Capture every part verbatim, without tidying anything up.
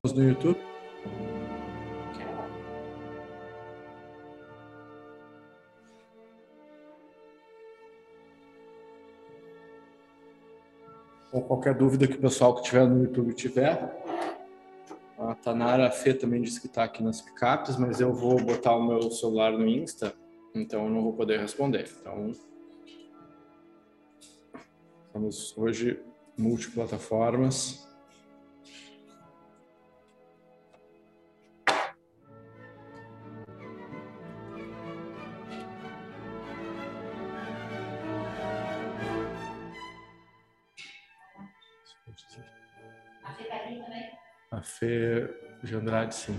no YouTube. Ou qualquer dúvida que o pessoal que tiver no YouTube tiver. A Tanara Fê também disse que está aqui nas picapes, mas eu vou botar o meu celular no Insta, então eu não vou poder responder. Então, estamos hoje multiplataformas. A Fê de Andrade, sim.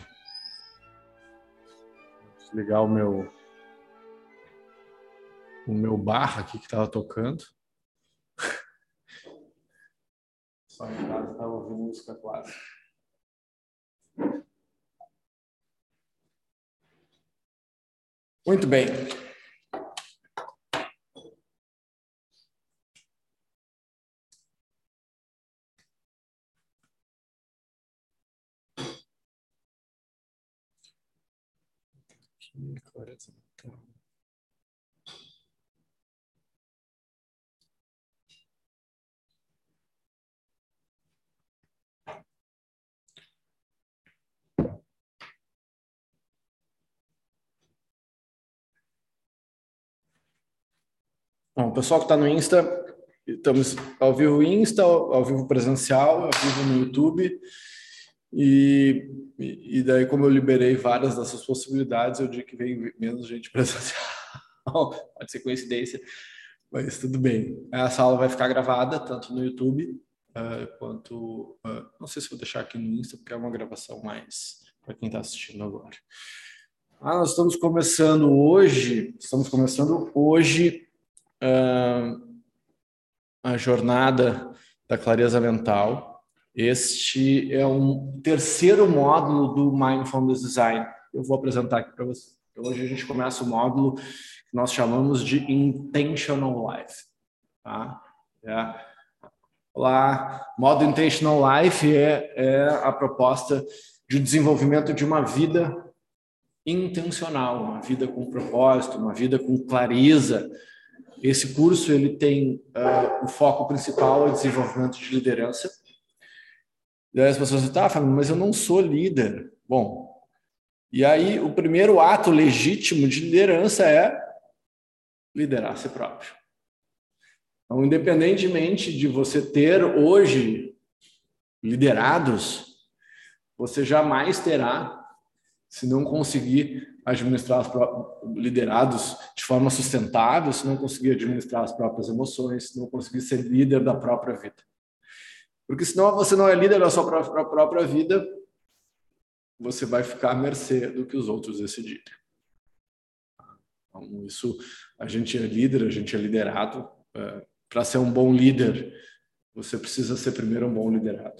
Vou desligar o meu o meu bar aqui que estava tocando. Só em casa estava ouvindo música clássica. Muito bem. Aqui, clareza mental. Bom, o pessoal que está no Insta, estamos ao vivo Insta, ao vivo presencial, ao vivo no YouTube. E, e daí, como eu liberei várias dessas possibilidades, eu digo que vem menos gente presencial. Pode ser coincidência, mas tudo bem. Essa aula vai ficar gravada, tanto no YouTube, uh, quanto... Uh, não sei se vou deixar aqui no Insta, porque é uma gravação mais para quem está assistindo agora. Ah, nós estamos começando hoje, estamos começando hoje uh, a jornada da clareza mental. Este é um terceiro módulo do Mindfulness Design. Eu vou apresentar aqui para vocês. Hoje a gente começa o módulo que nós chamamos de Intentional Life. Tá? É. Lá, modo Intentional Life é, é a proposta de desenvolvimento de uma vida intencional, uma vida com propósito, uma vida com clareza. Esse curso ele tem uh, o foco principal é desenvolvimento de liderança. E aí as pessoas dizem, tá, Fábio, mas eu não sou líder. Bom, e aí o primeiro ato legítimo de liderança é liderar a si próprio. Então, independentemente de você ter hoje liderados, você jamais terá, se não conseguir administrar os próprios liderados de forma sustentável, se não conseguir administrar as próprias emoções, se não conseguir ser líder da própria vida. Porque senão você não é líder da sua própria, própria vida, você vai ficar à mercê do que os outros decidirem. Então, isso, a gente é líder, a gente é liderado. É, para ser um bom líder, você precisa ser primeiro um bom liderado.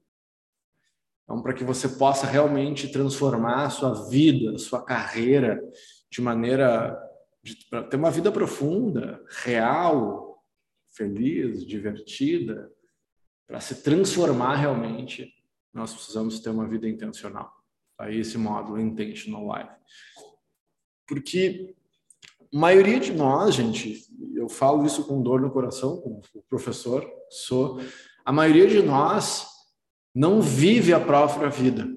Então, para que você possa realmente transformar a sua vida, a sua carreira, de maneira... para ter uma vida profunda, real, feliz, divertida, para se transformar realmente, nós precisamos ter uma vida intencional. Aí esse módulo Intentional Life. Porque a maioria de nós, gente, eu falo isso com dor no coração, como professor sou, a maioria de nós não vive a própria vida.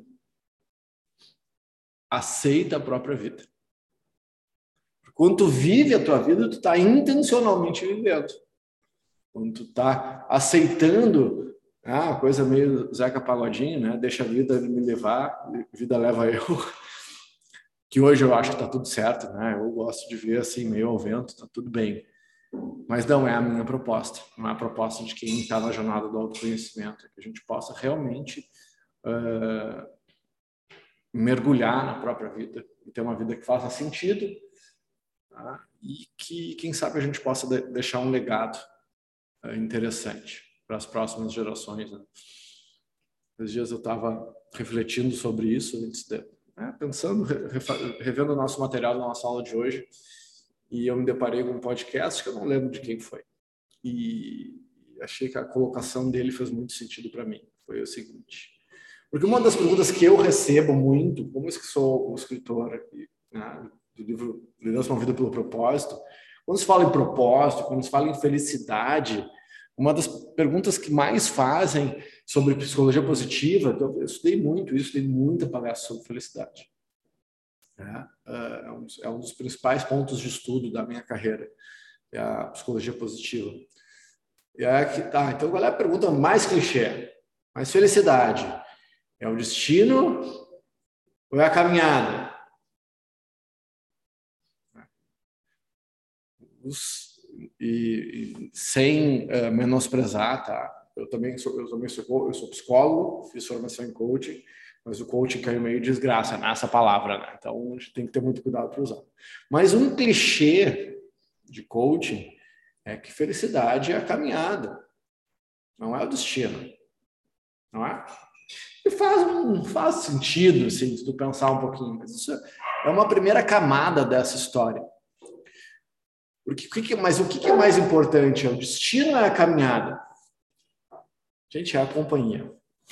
Aceita a própria vida. Quando tu vive a tua vida, tu está intencionalmente vivendo. Quando tu está aceitando, ah, coisa meio Zeca Pagodinho, né? Deixa a vida me levar, a vida leva eu. Que hoje eu acho que está tudo certo, né? Eu gosto de ver assim, meio ao vento, está tudo bem. Mas não é a minha proposta. Não é a proposta de quem está na jornada do autoconhecimento. É que a gente possa realmente uh, mergulhar na própria vida e ter uma vida que faça sentido, tá? E que, quem sabe, a gente possa de deixar um legado uh, interessante para as próximas gerações, né? Esses dias eu estava refletindo sobre isso, antes de, né, pensando, re revendo o nosso material da nossa aula de hoje, e eu me deparei com um podcast que eu não lembro de quem foi. E achei que a colocação dele fez muito sentido para mim. Foi o seguinte: Porque uma das perguntas que eu recebo muito, como eu sou o escritor aqui, né, do livro Liderança Movida pelo Propósito, quando se fala em propósito, quando se fala em felicidade, uma das perguntas que mais fazem sobre psicologia positiva, eu estudei muito isso, estudei muita palestra sobre felicidade. É, é, um, é um dos principais pontos de estudo da minha carreira, é a psicologia positiva. E é que, tá, então qual é a pergunta mais clichê? Mais felicidade é o destino ou é a caminhada? Os, e, e sem uh, menosprezar, tá? Eu também sou, eu também sou, eu sou psicólogo, fiz formação em coaching, mas o coaching caiu meio desgraça nessa palavra, né? Então a gente tem que ter muito cuidado para usar. Mas um clichê de coaching é que felicidade é a caminhada, não é o destino, não é? E faz, um, faz sentido, assim, se tu pensar um pouquinho, mas isso é uma primeira camada dessa história. Porque, o que, mas o que é mais importante? É o destino ou é a caminhada? Gente, é a companhia.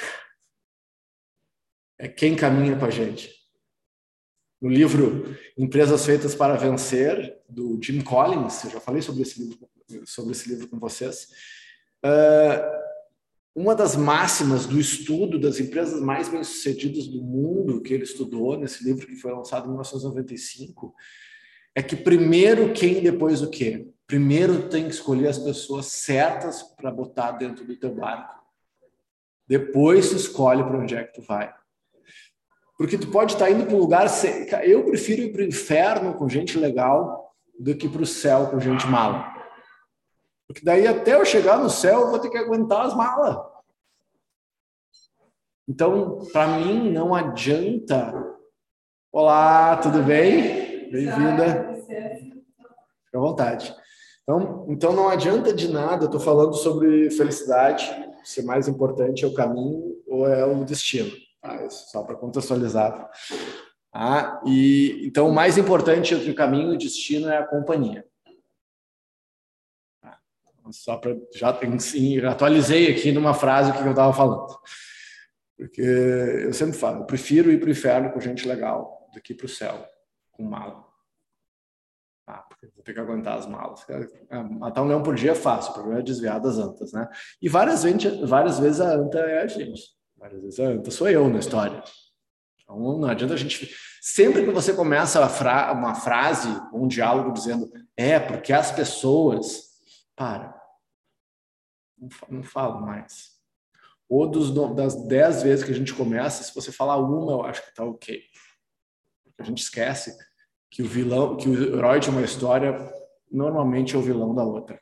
É quem caminha com a gente. No livro Empresas Feitas para Vencer, do Jim Collins, eu já falei sobre esse livro, sobre esse livro com vocês, uh, uma das máximas do estudo das empresas mais bem-sucedidas do mundo, que ele estudou nesse livro, que foi lançado em mil novecentos e noventa e cinco, é que primeiro quem, depois o quê? Primeiro tem que escolher as pessoas certas para botar dentro do teu barco. Depois tu escolhe para onde é que tu vai. Porque tu pode estar indo para um lugar... Eu prefiro ir para o inferno com gente legal do que para o céu com gente mala. Porque daí até eu chegar no céu eu vou ter que aguentar as malas. Então, para mim, não adianta... Olá, tudo bem? Bem-vinda. Fica à vontade. Então, então, não adianta de nada, eu estou falando sobre felicidade, se mais importante é o caminho ou é o destino. Tá? Só para contextualizar. Ah, e, então, o mais importante entre o caminho e o destino é a companhia. Tá? Só para já, sim, já atualizei aqui numa frase o que eu estava falando. Porque eu sempre falo, eu prefiro ir para o inferno com gente legal do que para o céu com mala. Ah, porque vou ter que aguentar as malas. Matar um leão por dia é fácil, o problema é desviar das antas, né? E várias vezes, várias vezes a anta é a gente. Várias vezes a anta sou eu na história. Então não adianta a gente... Sempre que você começa a fra... uma frase, um diálogo dizendo é, porque as pessoas... Para. Não, não falo mais. Ou dos, das dez vezes que a gente começa, se você falar uma, eu acho que tá ok. A gente esquece que o vilão, que o herói de uma história normalmente é o vilão da outra.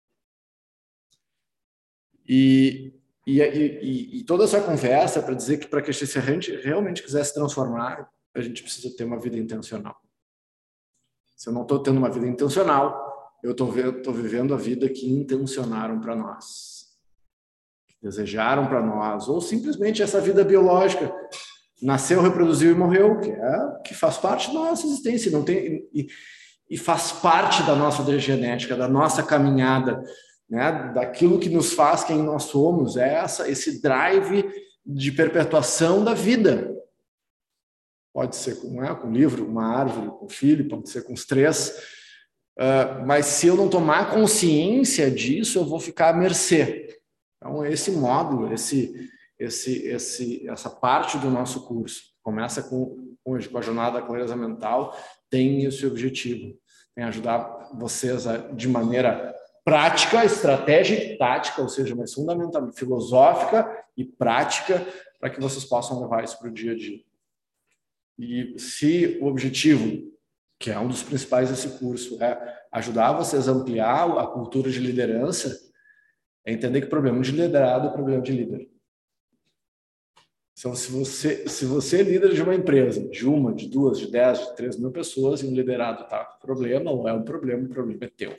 E, e, e, e toda essa conversa é para dizer que para que a gente realmente quiser se transformar, a gente precisa ter uma vida intencional. Se eu não estou tendo uma vida intencional, eu estou vivendo a vida que intencionaram para nós, que desejaram para nós, ou simplesmente essa vida biológica. Nasceu, reproduziu e morreu, que, é, que faz parte da nossa existência, não tem, e, e faz parte da nossa genética, da nossa caminhada, né, daquilo que nos faz quem nós somos, é essa, esse drive de perpetuação da vida. Pode ser com, né, com um livro, uma árvore, com um filho, pode ser com os três, uh, mas se eu não tomar consciência disso, eu vou ficar à mercê. Então, esse módulo, esse... Esse, esse, essa parte do nosso curso, começa com, com a jornada da clareza mental, tem esse objetivo, tem ajudar vocês a, de maneira prática, estratégica e tática, ou seja, mais fundamental, filosófica e prática, para que vocês possam levar isso para o dia a dia. E se o objetivo, que é um dos principais desse curso, é ajudar vocês a ampliar a cultura de liderança, é entender que o problema de liderado é o problema de líder. Então, se você, se você é líder de uma empresa, de uma, de duas, de dez, de três mil pessoas, e um liderado está com problema, ou é um problema, o problema é teu.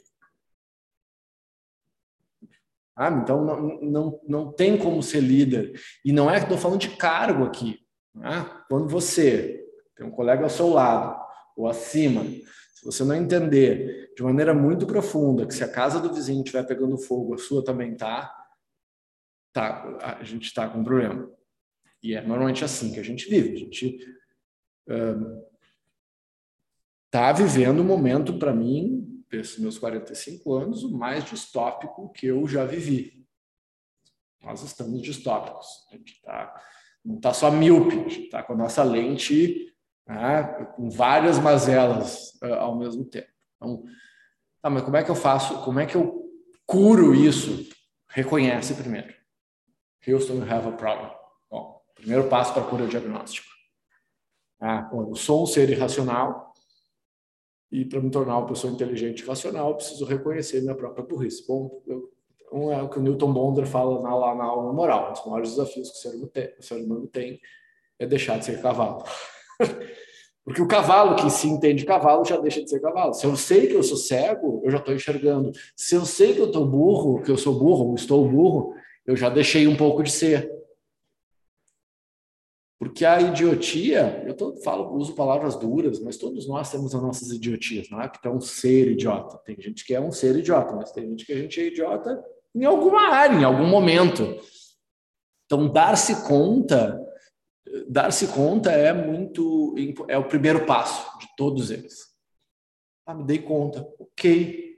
Ah, então, não, não, não tem como ser líder. E não é que estou falando de cargo aqui. Né? Quando você tem um colega ao seu lado, ou acima, se você não entender de maneira muito profunda que se a casa do vizinho estiver pegando fogo, a sua também está, tá, a gente está com um problema. E é normalmente assim que a gente vive. A gente está uh, vivendo um momento, para mim, desses meus quarenta e cinco anos, o mais distópico que eu já vivi. Nós estamos distópicos. A gente tá, não está só míope, a gente está com a nossa lente, né, com várias mazelas uh, ao mesmo tempo. Então, tá, mas como é que eu faço? Como é que eu curo isso? Reconhece primeiro. Houston, you have a problem. Bom, primeiro passo para a cura diagnóstica. Ah, eu sou um ser irracional e para me tornar uma pessoa inteligente e racional, eu preciso reconhecer minha própria burrice. Bom, eu, então é o que o Newton Bonder fala lá na, na aula moral. Um dos maiores desafios que o ser, tem, o ser humano tem é deixar de ser cavalo. Porque o cavalo que se entende cavalo já deixa de ser cavalo. Se eu sei que eu sou cego, eu já estou enxergando. Se eu sei que eu estou burro, que eu sou burro, ou estou burro, eu já deixei um pouco de ser. Porque a idiotia, eu tô, falo, uso palavras duras, mas todos nós temos as nossas idiotias, não é que é um ser idiota. Tem gente que é um ser idiota, mas tem gente que a gente é idiota em alguma área, em algum momento. Então, dar-se conta, dar-se conta é muito, é o primeiro passo de todos eles. Ah, me dei conta, ok.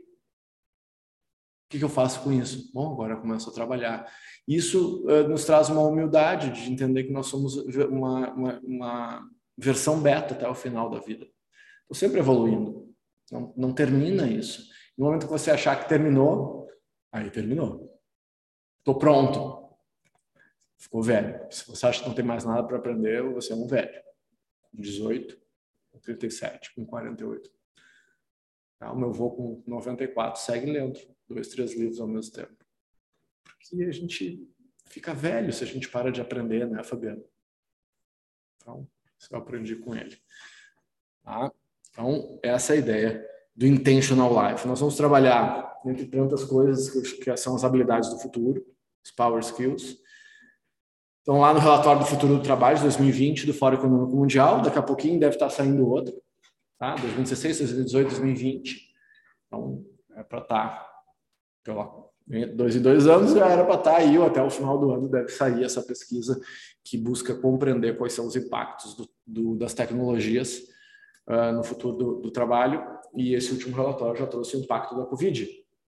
O que eu faço com isso? Bom, agora eu começo a trabalhar. Isso uh, nos traz uma humildade de entender que nós somos uma, uma, uma versão beta até o final da vida. Estou sempre evoluindo. Não, não termina isso. No momento que você achar que terminou, aí terminou. Estou pronto. Ficou velho. Se você acha que não tem mais nada para aprender, você é um velho. Com dezoito, com trinta e sete, com quarenta e oito. Tá? O meu avô com noventa e quatro segue lendo dois, três livros ao mesmo tempo. Porque a gente fica velho se a gente para de aprender, né, Fabiano? Então, isso eu aprendi com ele. Tá? Então, essa é a ideia do Intentional Life. Nós vamos trabalhar, entre tantas coisas, que são as habilidades do futuro, os Power Skills. Então, lá no relatório do futuro do trabalho de dois mil e vinte do Fórum Econômico Mundial, daqui a pouquinho deve estar saindo outro, tá? dois mil e dezesseis, dois mil e dezoito, dois mil e vinte. Então, é para estar pela dois em dois anos, já era para estar aí, ou até o final do ano deve sair essa pesquisa que busca compreender quais são os impactos do, do, das tecnologias uh, no futuro do, do trabalho, e esse último relatório já trouxe o impacto da Covid,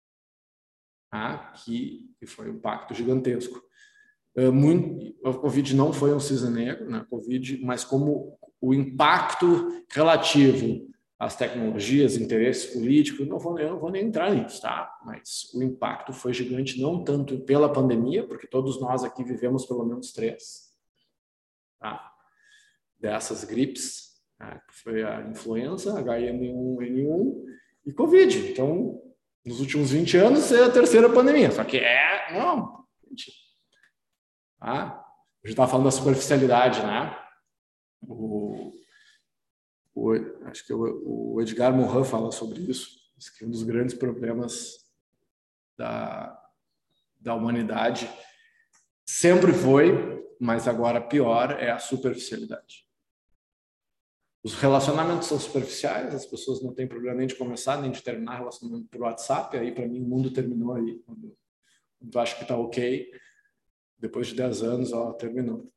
tá? que, que foi um impacto gigantesco. Uh, muito, a Covid não foi um cisne negro, né? Covid, mas como o impacto relativo as tecnologias, interesses políticos, não vou, eu não vou nem entrar nisso, tá? Mas o impacto foi gigante, não tanto pela pandemia, porque todos nós aqui vivemos pelo menos três, tá? Dessas gripes, né? Foi a influenza, H M um N um e Covid. Então, nos últimos vinte anos, é a terceira pandemia. Só que é, não, gente, tá? A gente estava falando da superficialidade, né? O O, acho que o, o Edgar Morin fala sobre isso, diz que um dos grandes problemas da, da humanidade sempre foi, mas agora pior, é a superficialidade. Os relacionamentos são superficiais, as pessoas não têm problema nem de começar, nem de terminar relacionamento por WhatsApp, aí para mim o mundo terminou aí, quando eu acho que está ok, depois de dez anos, ó, terminou.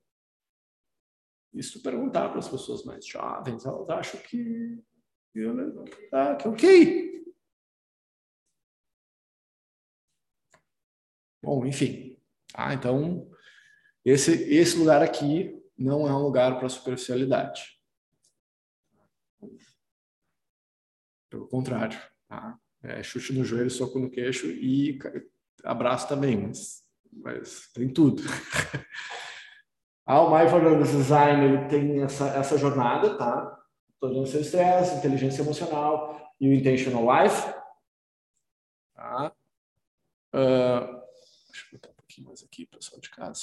E se tu perguntar para as pessoas mais jovens, elas acham que ah, que ok. Bom, enfim. Ah, então, esse, esse lugar aqui não é um lugar para superficialidade. Pelo contrário. Tá? É chute no joelho, soco no queixo e abraço também, mas, mas tem tudo. Ah, o Mindfulness Design ele tem essa, essa jornada, tá? Tolerância ao estresse, inteligência emocional e o Intentional Life. Tá? Uh, deixa eu botar um pouquinho mais aqui, pessoal de casa.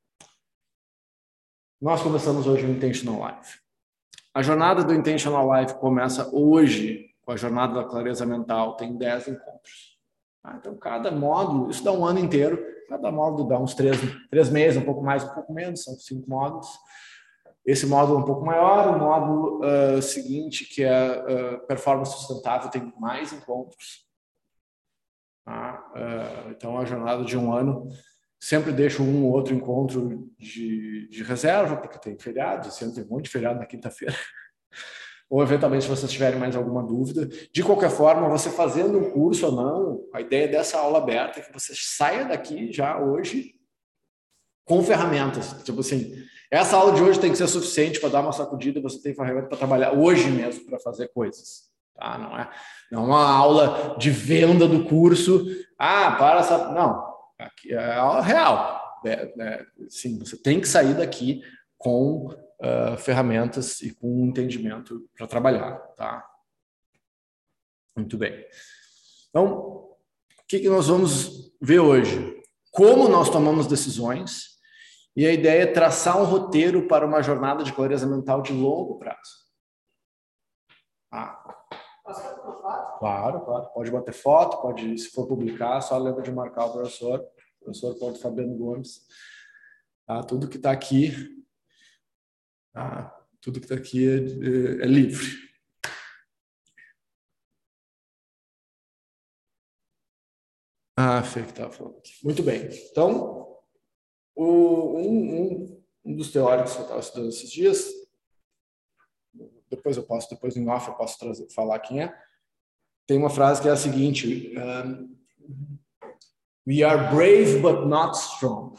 Nós começamos hoje o Intentional Life. A jornada do Intentional Life começa hoje com a jornada da clareza mental, tem dez encontros. Tá? Então, cada módulo, isso dá um ano inteiro, cada módulo dá uns três, três meses, um pouco mais, um pouco menos, são cinco módulos. Esse módulo é um pouco maior, o módulo uh, seguinte, que é uh, performance sustentável, tem mais encontros. Tá? Uh, então, a jornada de um ano sempre deixo um ou outro encontro de, de reserva, porque tem feriado, esse ano tem um monte de feriado na quinta-feira. Ou, eventualmente, se vocês tiverem mais alguma dúvida. De qualquer forma, você fazendo um curso ou não, a ideia dessa aula aberta é que você saia daqui já hoje com ferramentas. Tipo assim, essa aula de hoje tem que ser suficiente para dar uma sacudida, você tem ferramenta para trabalhar hoje mesmo, para fazer coisas. Tá? Não é, não é uma aula de venda do curso. Ah, para essa... Não, aqui é a aula real. É, é, sim, você tem que sair daqui com uh, ferramentas e com um entendimento para trabalhar. Tá? Muito bem. Então, o que, que nós vamos ver hoje? Como nós tomamos decisões. E a ideia é traçar um roteiro para uma jornada de clareza mental de longo prazo. Ah. Claro, claro. Pode bater foto, pode, se for publicar, só lembra de marcar o professor, professor Fabiano Gomes. Tá? Tudo que está aqui, tá? Tudo que está aqui é, é, é livre. Ah, Fê que estava falando aqui. Muito bem. Então, o, um, um, um dos teóricos que eu estava estudando esses dias, depois eu posso, depois em off eu posso trazer, falar quem é, tem uma frase que é a seguinte: um, we are brave but not strong.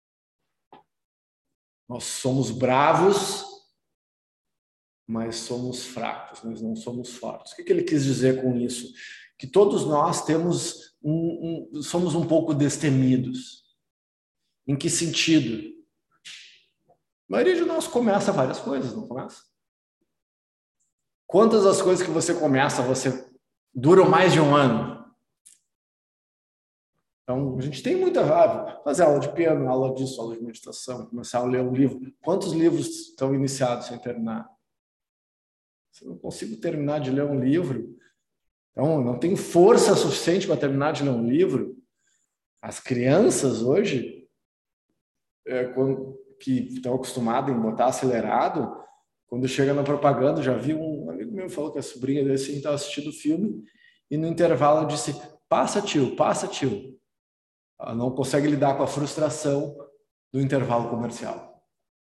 Nós somos bravos, mas somos fracos, nós não somos fortes. O que, que ele quis dizer com isso? Que todos nós temos um, um, somos um pouco destemidos. Em que sentido? A maioria de nós começa várias coisas, não começa? Quantas das coisas que você começa, você duram mais de um ano? Então, a gente tem muita raiva. Fazer aula de piano, aula disso, aula de meditação, começar a ler um livro. Quantos livros estão iniciados sem terminar? Se eu não consigo terminar de ler um livro, então não tenho força suficiente para terminar de ler um livro. As crianças hoje, é, quando, que estão acostumadas em botar acelerado, quando chega na propaganda, já vi um amigo meu falou que a sobrinha dele estava assistindo o filme e no intervalo disse: passa tio, passa tio. Ela não consegue lidar com a frustração do intervalo comercial.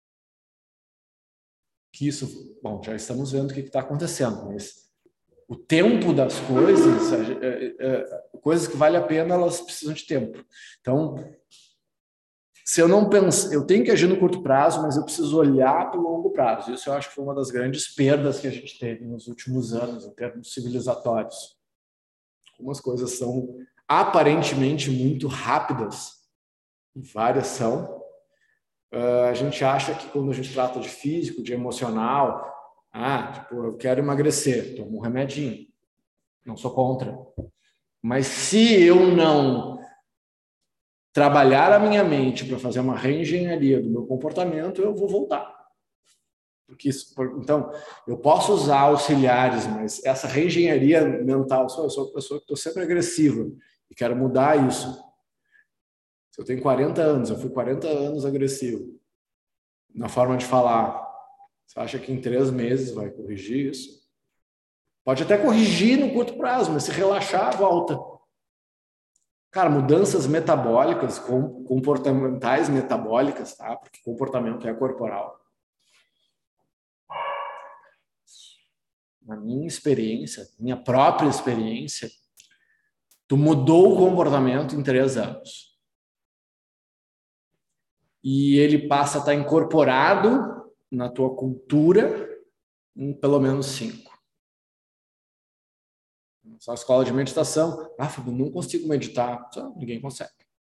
Que isso, bom, já estamos vendo o que está acontecendo, mas o tempo das coisas, é, é, é, coisas que vale a pena, elas precisam de tempo. Então, se eu não penso, eu tenho que agir no curto prazo, mas eu preciso olhar para o longo prazo. Isso eu acho que foi uma das grandes perdas que a gente teve nos últimos anos, em termos civilizatórios. Algumas coisas são aparentemente muito rápidas, várias são. Uh, a gente acha que quando a gente trata de físico, de emocional, ah, tipo, eu quero emagrecer, tomo um remedinho, não sou contra. Mas se eu não trabalhar a minha mente para fazer uma reengenharia do meu comportamento, eu vou voltar. Porque isso, então, eu posso usar auxiliares, mas essa reengenharia mental, eu sou uma pessoa que estou sempre agressiva e quero mudar isso. Se eu tenho quarenta anos, eu fui quarenta anos agressivo na forma de falar, você acha que em três meses vai corrigir isso? Pode até corrigir no curto prazo, mas se relaxar, volta. Cara, mudanças metabólicas, comportamentais metabólicas, tá? Porque comportamento é corporal. Na minha experiência, minha própria experiência, tu mudou o comportamento em três anos. E ele passa a estar incorporado na tua cultura em pelo menos cinco. Só a escola de meditação. Ah, Fábio, não consigo meditar. Só, ninguém consegue.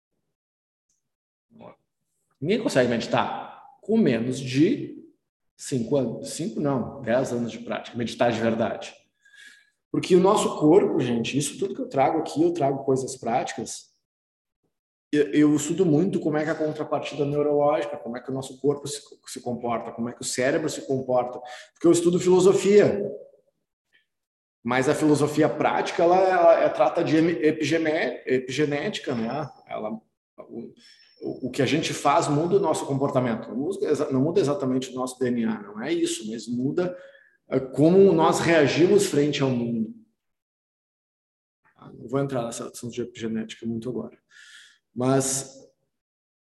Ninguém consegue meditar com menos de cinco anos. Cinco não, dez anos de prática. Meditar de verdade. Porque o nosso corpo, gente, isso tudo que eu trago aqui, eu trago coisas práticas. Eu, eu estudo muito como é que a contrapartida neurológica, como é que o nosso corpo se, se comporta, como é que o cérebro se comporta. Porque eu estudo filosofia. Mas a filosofia prática, ela, ela, ela trata de epigenética, né? Ela, o, o que a gente faz muda o nosso comportamento. Não muda, não muda exatamente o nosso D N A, não é isso, mas muda como nós reagimos frente ao mundo. Não vou entrar nessa questão de epigenética muito agora. Mas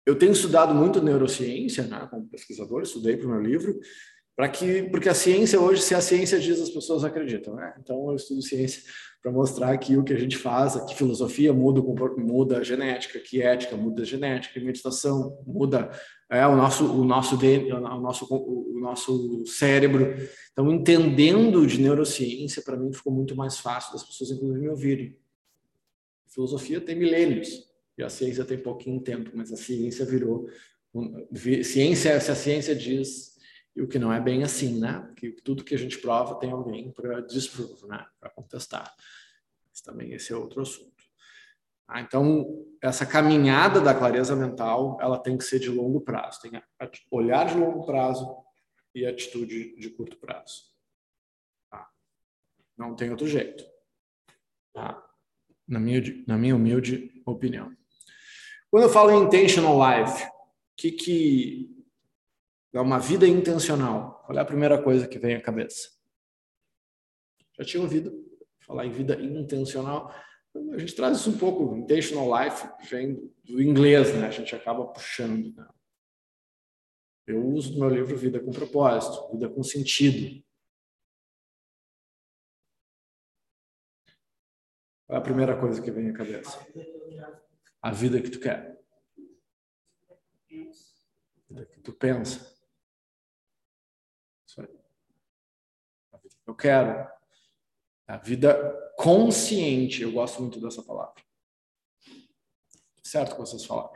eu tenho estudado muito neurociência, né, como pesquisador, estudei para o meu livro, para que, porque a ciência hoje, se a ciência diz, as pessoas acreditam, né? Então eu estudo ciência para mostrar que o que a gente faz, que filosofia muda, muda a genética, que ética muda a genética, que meditação muda é, o nosso, o nosso, o nosso, o nosso cérebro. Então, entendendo de neurociência, para mim ficou muito mais fácil das pessoas, inclusive, me ouvirem. A filosofia tem milênios e a ciência tem pouquinho tempo, mas a ciência virou ciência, se a ciência diz. E o que não é bem assim, né? Que tudo que a gente prova tem alguém para disprove, né? Para contestar. Mas também esse é outro assunto. Ah, então, essa caminhada da clareza mental, ela tem que ser de longo prazo. Tem olhar de longo prazo e atitude de curto prazo. Tá? Não tem outro jeito. Tá? Na minha, na minha humilde opinião. Quando eu falo em intentional life, o que que é uma vida intencional? Qual é a primeira coisa que vem à cabeça? Já tinha ouvido falar em vida intencional? A gente traz isso um pouco. Intentional life vem do inglês, né? A gente acaba puxando. Né? Eu uso no meu livro Vida com Propósito, Vida com Sentido. Qual é a primeira coisa que vem à cabeça? A vida que tu quer. A vida que tu pensa. Isso aí. A vida que eu quero. A vida consciente. Eu gosto muito dessa palavra. Certo que vocês falaram.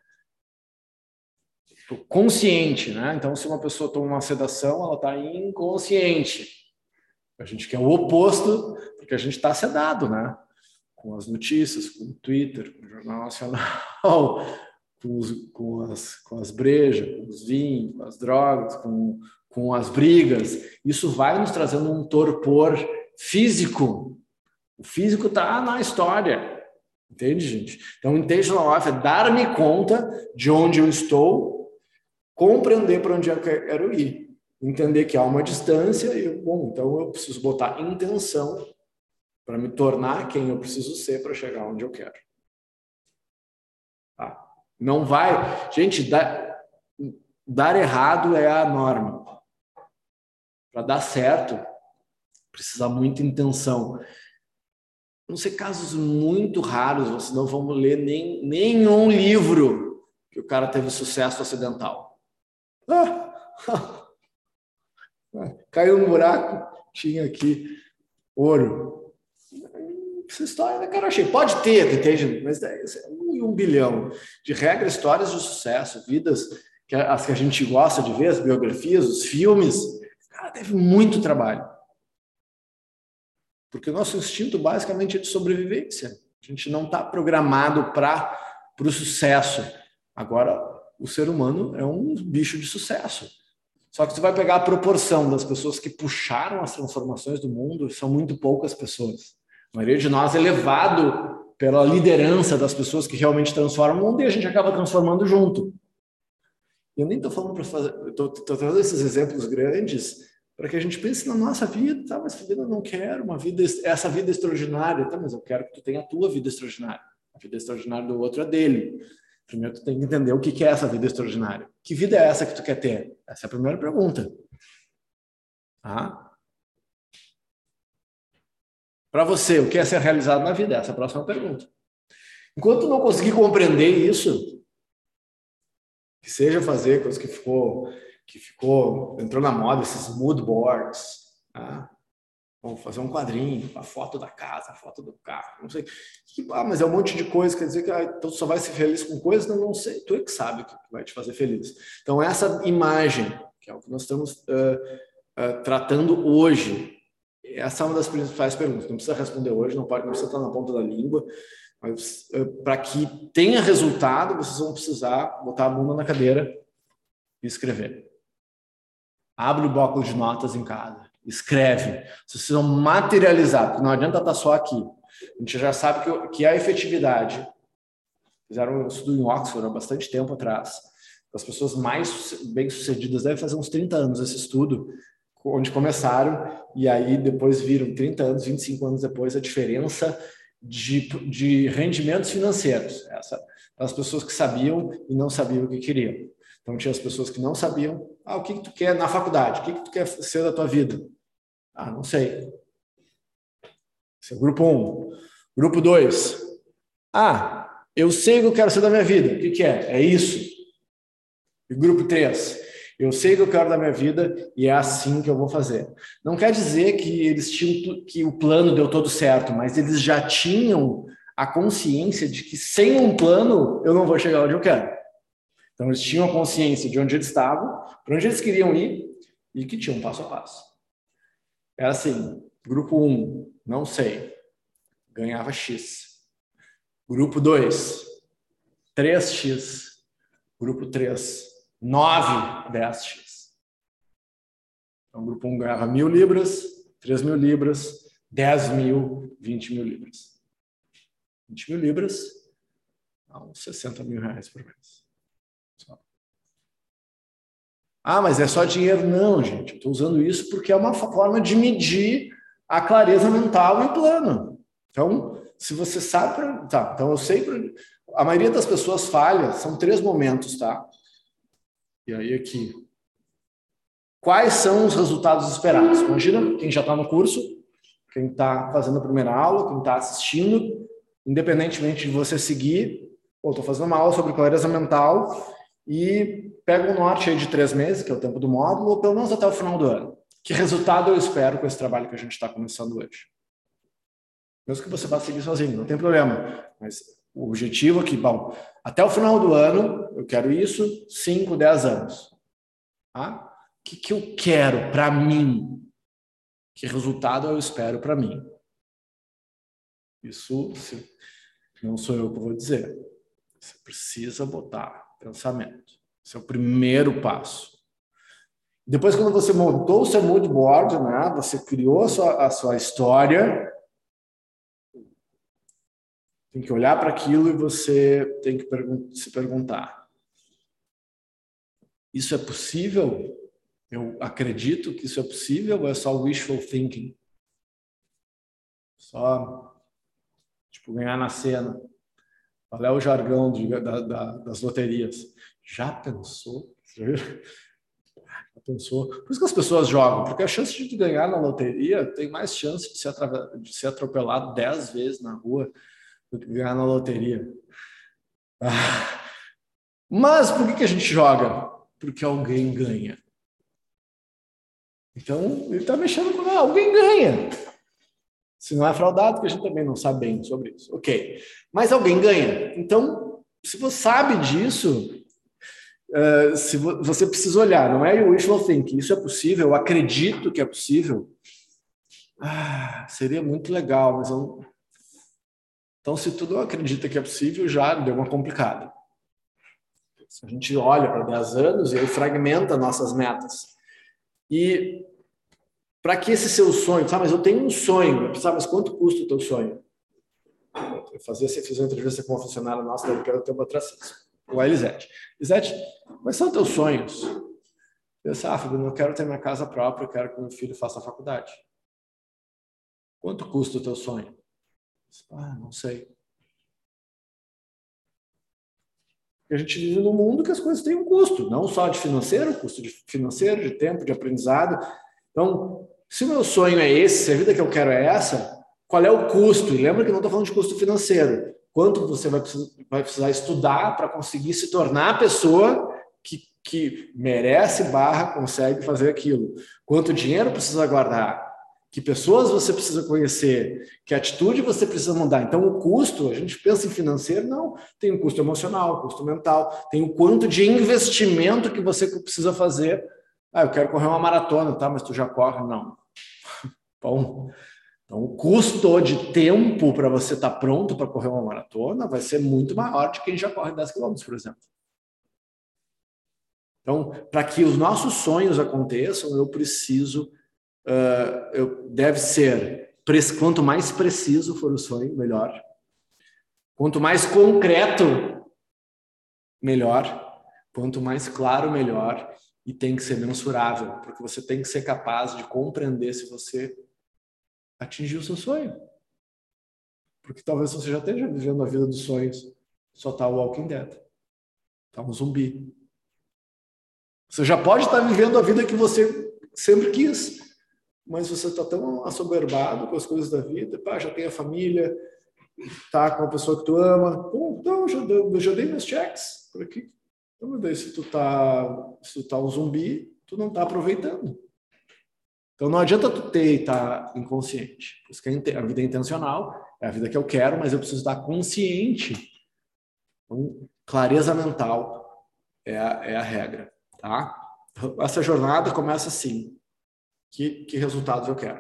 Consciente, né? Então, se uma pessoa toma uma sedação, ela está inconsciente. A gente quer o oposto, porque a gente está sedado, né? Com as notícias, com o Twitter, com o Jornal Nacional, com, os, com, as, com as brejas, com os vinhos, com as drogas, com, com as brigas. Isso vai nos trazendo um torpor físico. O físico está na história. Entende, gente? Então, intentional life é dar-me conta de onde eu estou, compreender para onde eu quero ir. Entender que há uma distância e, bom, então eu preciso botar intenção para me tornar quem eu preciso ser para chegar onde eu quero. Tá? Não vai... Gente, dar, dar errado é a norma. Para dar certo, precisa muita intenção. Vão ser casos muito raros, vocês não vão ler nem, nenhum livro que o cara teve sucesso acidental. Ah, caiu no buraco, tinha aqui ouro. Essa história, né, cara, achei. Pode ter, entende? Mas é um e um bilhão de regras, histórias de sucesso, vidas, que, as que a gente gosta de ver, as biografias, os filmes. Cara, teve muito trabalho. Porque o nosso instinto basicamente é de sobrevivência. A gente não está programado para o sucesso. Agora, o ser humano é um bicho de sucesso. Só que você vai pegar a proporção das pessoas que puxaram as transformações do mundo, são muito poucas pessoas. A maioria de nós é levado pela liderança das pessoas que realmente transformam o mundo e a gente acaba transformando junto. Eu nem estou falando para fazer... Estou trazendo esses exemplos grandes para que a gente pense na nossa vida. Tá, mas vida eu não quero uma vida, essa vida extraordinária. Tá, mas eu quero que tu tenha a tua vida extraordinária. A vida extraordinária do outro é dele. Primeiro tu tem que entender o que é essa vida extraordinária. Que vida é essa que tu quer ter? Essa é a primeira pergunta. Tá? Para você, o que é ser realizado na vida? Essa é a próxima pergunta. Enquanto não conseguir compreender isso, que seja fazer coisa que ficou, que ficou, entrou na moda, esses mood boards, tá? Vamos fazer um quadrinho, a foto da casa, a foto do carro, não sei. Ah, mas é um monte de coisa, quer dizer que ah, então só vai ser feliz com coisas? Não, não sei, tu é que sabe o que vai te fazer feliz. Então essa imagem, que é o que nós estamos uh, uh, tratando hoje, essa é uma das principais perguntas. Não precisa responder hoje, não, pode, não precisa estar na ponta da língua, mas uh, para que tenha resultado, vocês vão precisar botar a bunda na cadeira e escrever. Abre o bloco de notas em casa. Escreve. Vocês precisam materializar, porque não adianta estar só aqui. A gente já sabe que, que a efetividade, fizeram um estudo em Oxford há bastante tempo atrás, as pessoas mais bem-sucedidas, devem fazer uns trinta anos esse estudo, onde começaram, e aí depois viram, trinta anos, vinte e cinco anos depois, a diferença de, de rendimentos financeiros. Essa, As pessoas que sabiam e não sabiam o que queriam. Então, tinha as pessoas que não sabiam. Ah, o que, que tu quer na faculdade? O que, que tu quer ser da tua vida? Ah, não sei. Esse é o grupo um. Grupo dois. Ah, eu sei o que eu quero ser da minha vida. O que, que é? É isso. E grupo três. Eu sei o que eu quero da minha vida e é assim que eu vou fazer. Não quer dizer que eles tinham que o plano deu todo certo, mas eles já tinham a consciência de que sem um plano eu não vou chegar onde eu quero. Então eles tinham a consciência de onde eles estavam, para onde eles queriam ir e que tinham um passo a passo. Era assim, grupo um, não sei, ganhava X. Grupo dois, três x. Grupo três, nove, dez x. Então, o grupo um ganhava mil libras, três mil libras, dez mil, vinte mil libras. vinte mil libras, uns sessenta mil reais por mês. Só. Ah, mas é só dinheiro? Não, gente. Eu estou usando isso porque é uma forma de medir a clareza mental e o plano. Então, se você sabe... Pra... Tá, então eu sei... Pra... A maioria das pessoas falha, são três momentos, tá? E aí aqui... Quais são os resultados esperados? Imagina quem já está no curso, quem está fazendo a primeira aula, quem está assistindo, independentemente de você seguir, ou estou fazendo uma aula sobre clareza mental e pega um norte aí de três meses, que é o tempo do módulo, ou pelo menos até o final do ano. Que resultado eu espero com esse trabalho que a gente está começando hoje? Mesmo que você vá seguir sozinho, não tem problema. Mas o objetivo aqui, bom, até o final do ano, eu quero isso, cinco, dez anos. Tá? O que, que eu quero para mim? Que resultado eu espero para mim? Isso não sou eu que vou dizer. Você precisa botar pensamento. Esse é o primeiro passo. Depois, quando você montou o seu mood board, né, você criou a sua, a sua história, tem que olhar para aquilo e você tem que pergun- se perguntar: isso é possível? Eu acredito que isso é possível ou é só wishful thinking? Só, tipo, ganhar na cena. Qual é o jargão de, da, da, das loterias? Já pensou? Já pensou? Por isso que as pessoas jogam, porque a chance de ganhar na loteria tem mais chance de ser, de ser atropelado dez vezes na rua do que ganhar na loteria. Ah. Mas por que, que a gente joga? Porque alguém ganha. Então, ele está mexendo com ah, alguém ganha. Se não é fraudado, porque a gente também não sabe bem sobre isso. Ok. Mas alguém ganha. Então, se você sabe disso, uh, se vo você precisa olhar, não é o wishful thinking, isso é possível, eu acredito que é possível. Ah, seria muito legal, mas eu não... Então, se tudo acredita que é possível, já deu uma complicada. Se a gente olha para dez anos e aí fragmenta nossas metas. E para que esse seu sonho? Ah, mas eu tenho um sonho. Ah, mas quanto custa o teu sonho? Eu fazia, você fiz uma entrevista com uma funcionária nossa, eu quero ter uma outra com a Elisete. Elisete, quais são teus sonhos? Eu disse, ah, Fabio, eu quero ter minha casa própria, eu quero que meu filho faça a faculdade. Quanto custa o teu sonho? Eu disse, ah, não sei. E a gente vive num mundo que as coisas têm um custo, não só de financeiro, custo de financeiro, de tempo, de aprendizado. Então, se o meu sonho é esse, se a vida que eu quero é essa, qual é o custo? E lembra que eu não estou falando de custo financeiro. Quanto você vai precisar, vai precisar estudar para conseguir se tornar a pessoa que, que merece barra, consegue fazer aquilo? Quanto dinheiro precisa guardar? Que pessoas você precisa conhecer? Que atitude você precisa mudar? Então, o custo, a gente pensa em financeiro, não. Tem o custo emocional, o custo mental, tem o quanto de investimento que você precisa fazer. Ah, eu quero correr uma maratona, tá? Mas tu já corre? Não. Bom, então o custo de tempo para você estar tá pronto para correr uma maratona vai ser muito maior de quem já corre dez quilômetros, por exemplo. Então, para que os nossos sonhos aconteçam, eu preciso... Uh, eu, deve ser, quanto mais preciso for o sonho, melhor. Quanto mais concreto, melhor. Quanto mais claro, melhor. E tem que ser mensurável, porque você tem que ser capaz de compreender se você atingiu o seu sonho. Porque talvez você já esteja vivendo a vida dos sonhos, só tá o Walking Dead. Tá um zumbi. Você já pode estar vivendo a vida que você sempre quis, mas você está tão assoberbado com as coisas da vida, pá, já tem a família, tá com a pessoa que tu ama, pô, então já, eu já dei meus checks por aqui. Então, daí, se tu tá, se tu tá um zumbi, tu não tá aproveitando. Então não adianta tu ter e estar tá inconsciente. Por isso que a vida é intencional, é a vida que eu quero, mas eu preciso estar consciente. Então, clareza mental é a, é a regra, tá? Essa jornada começa assim. Que, que resultados eu quero?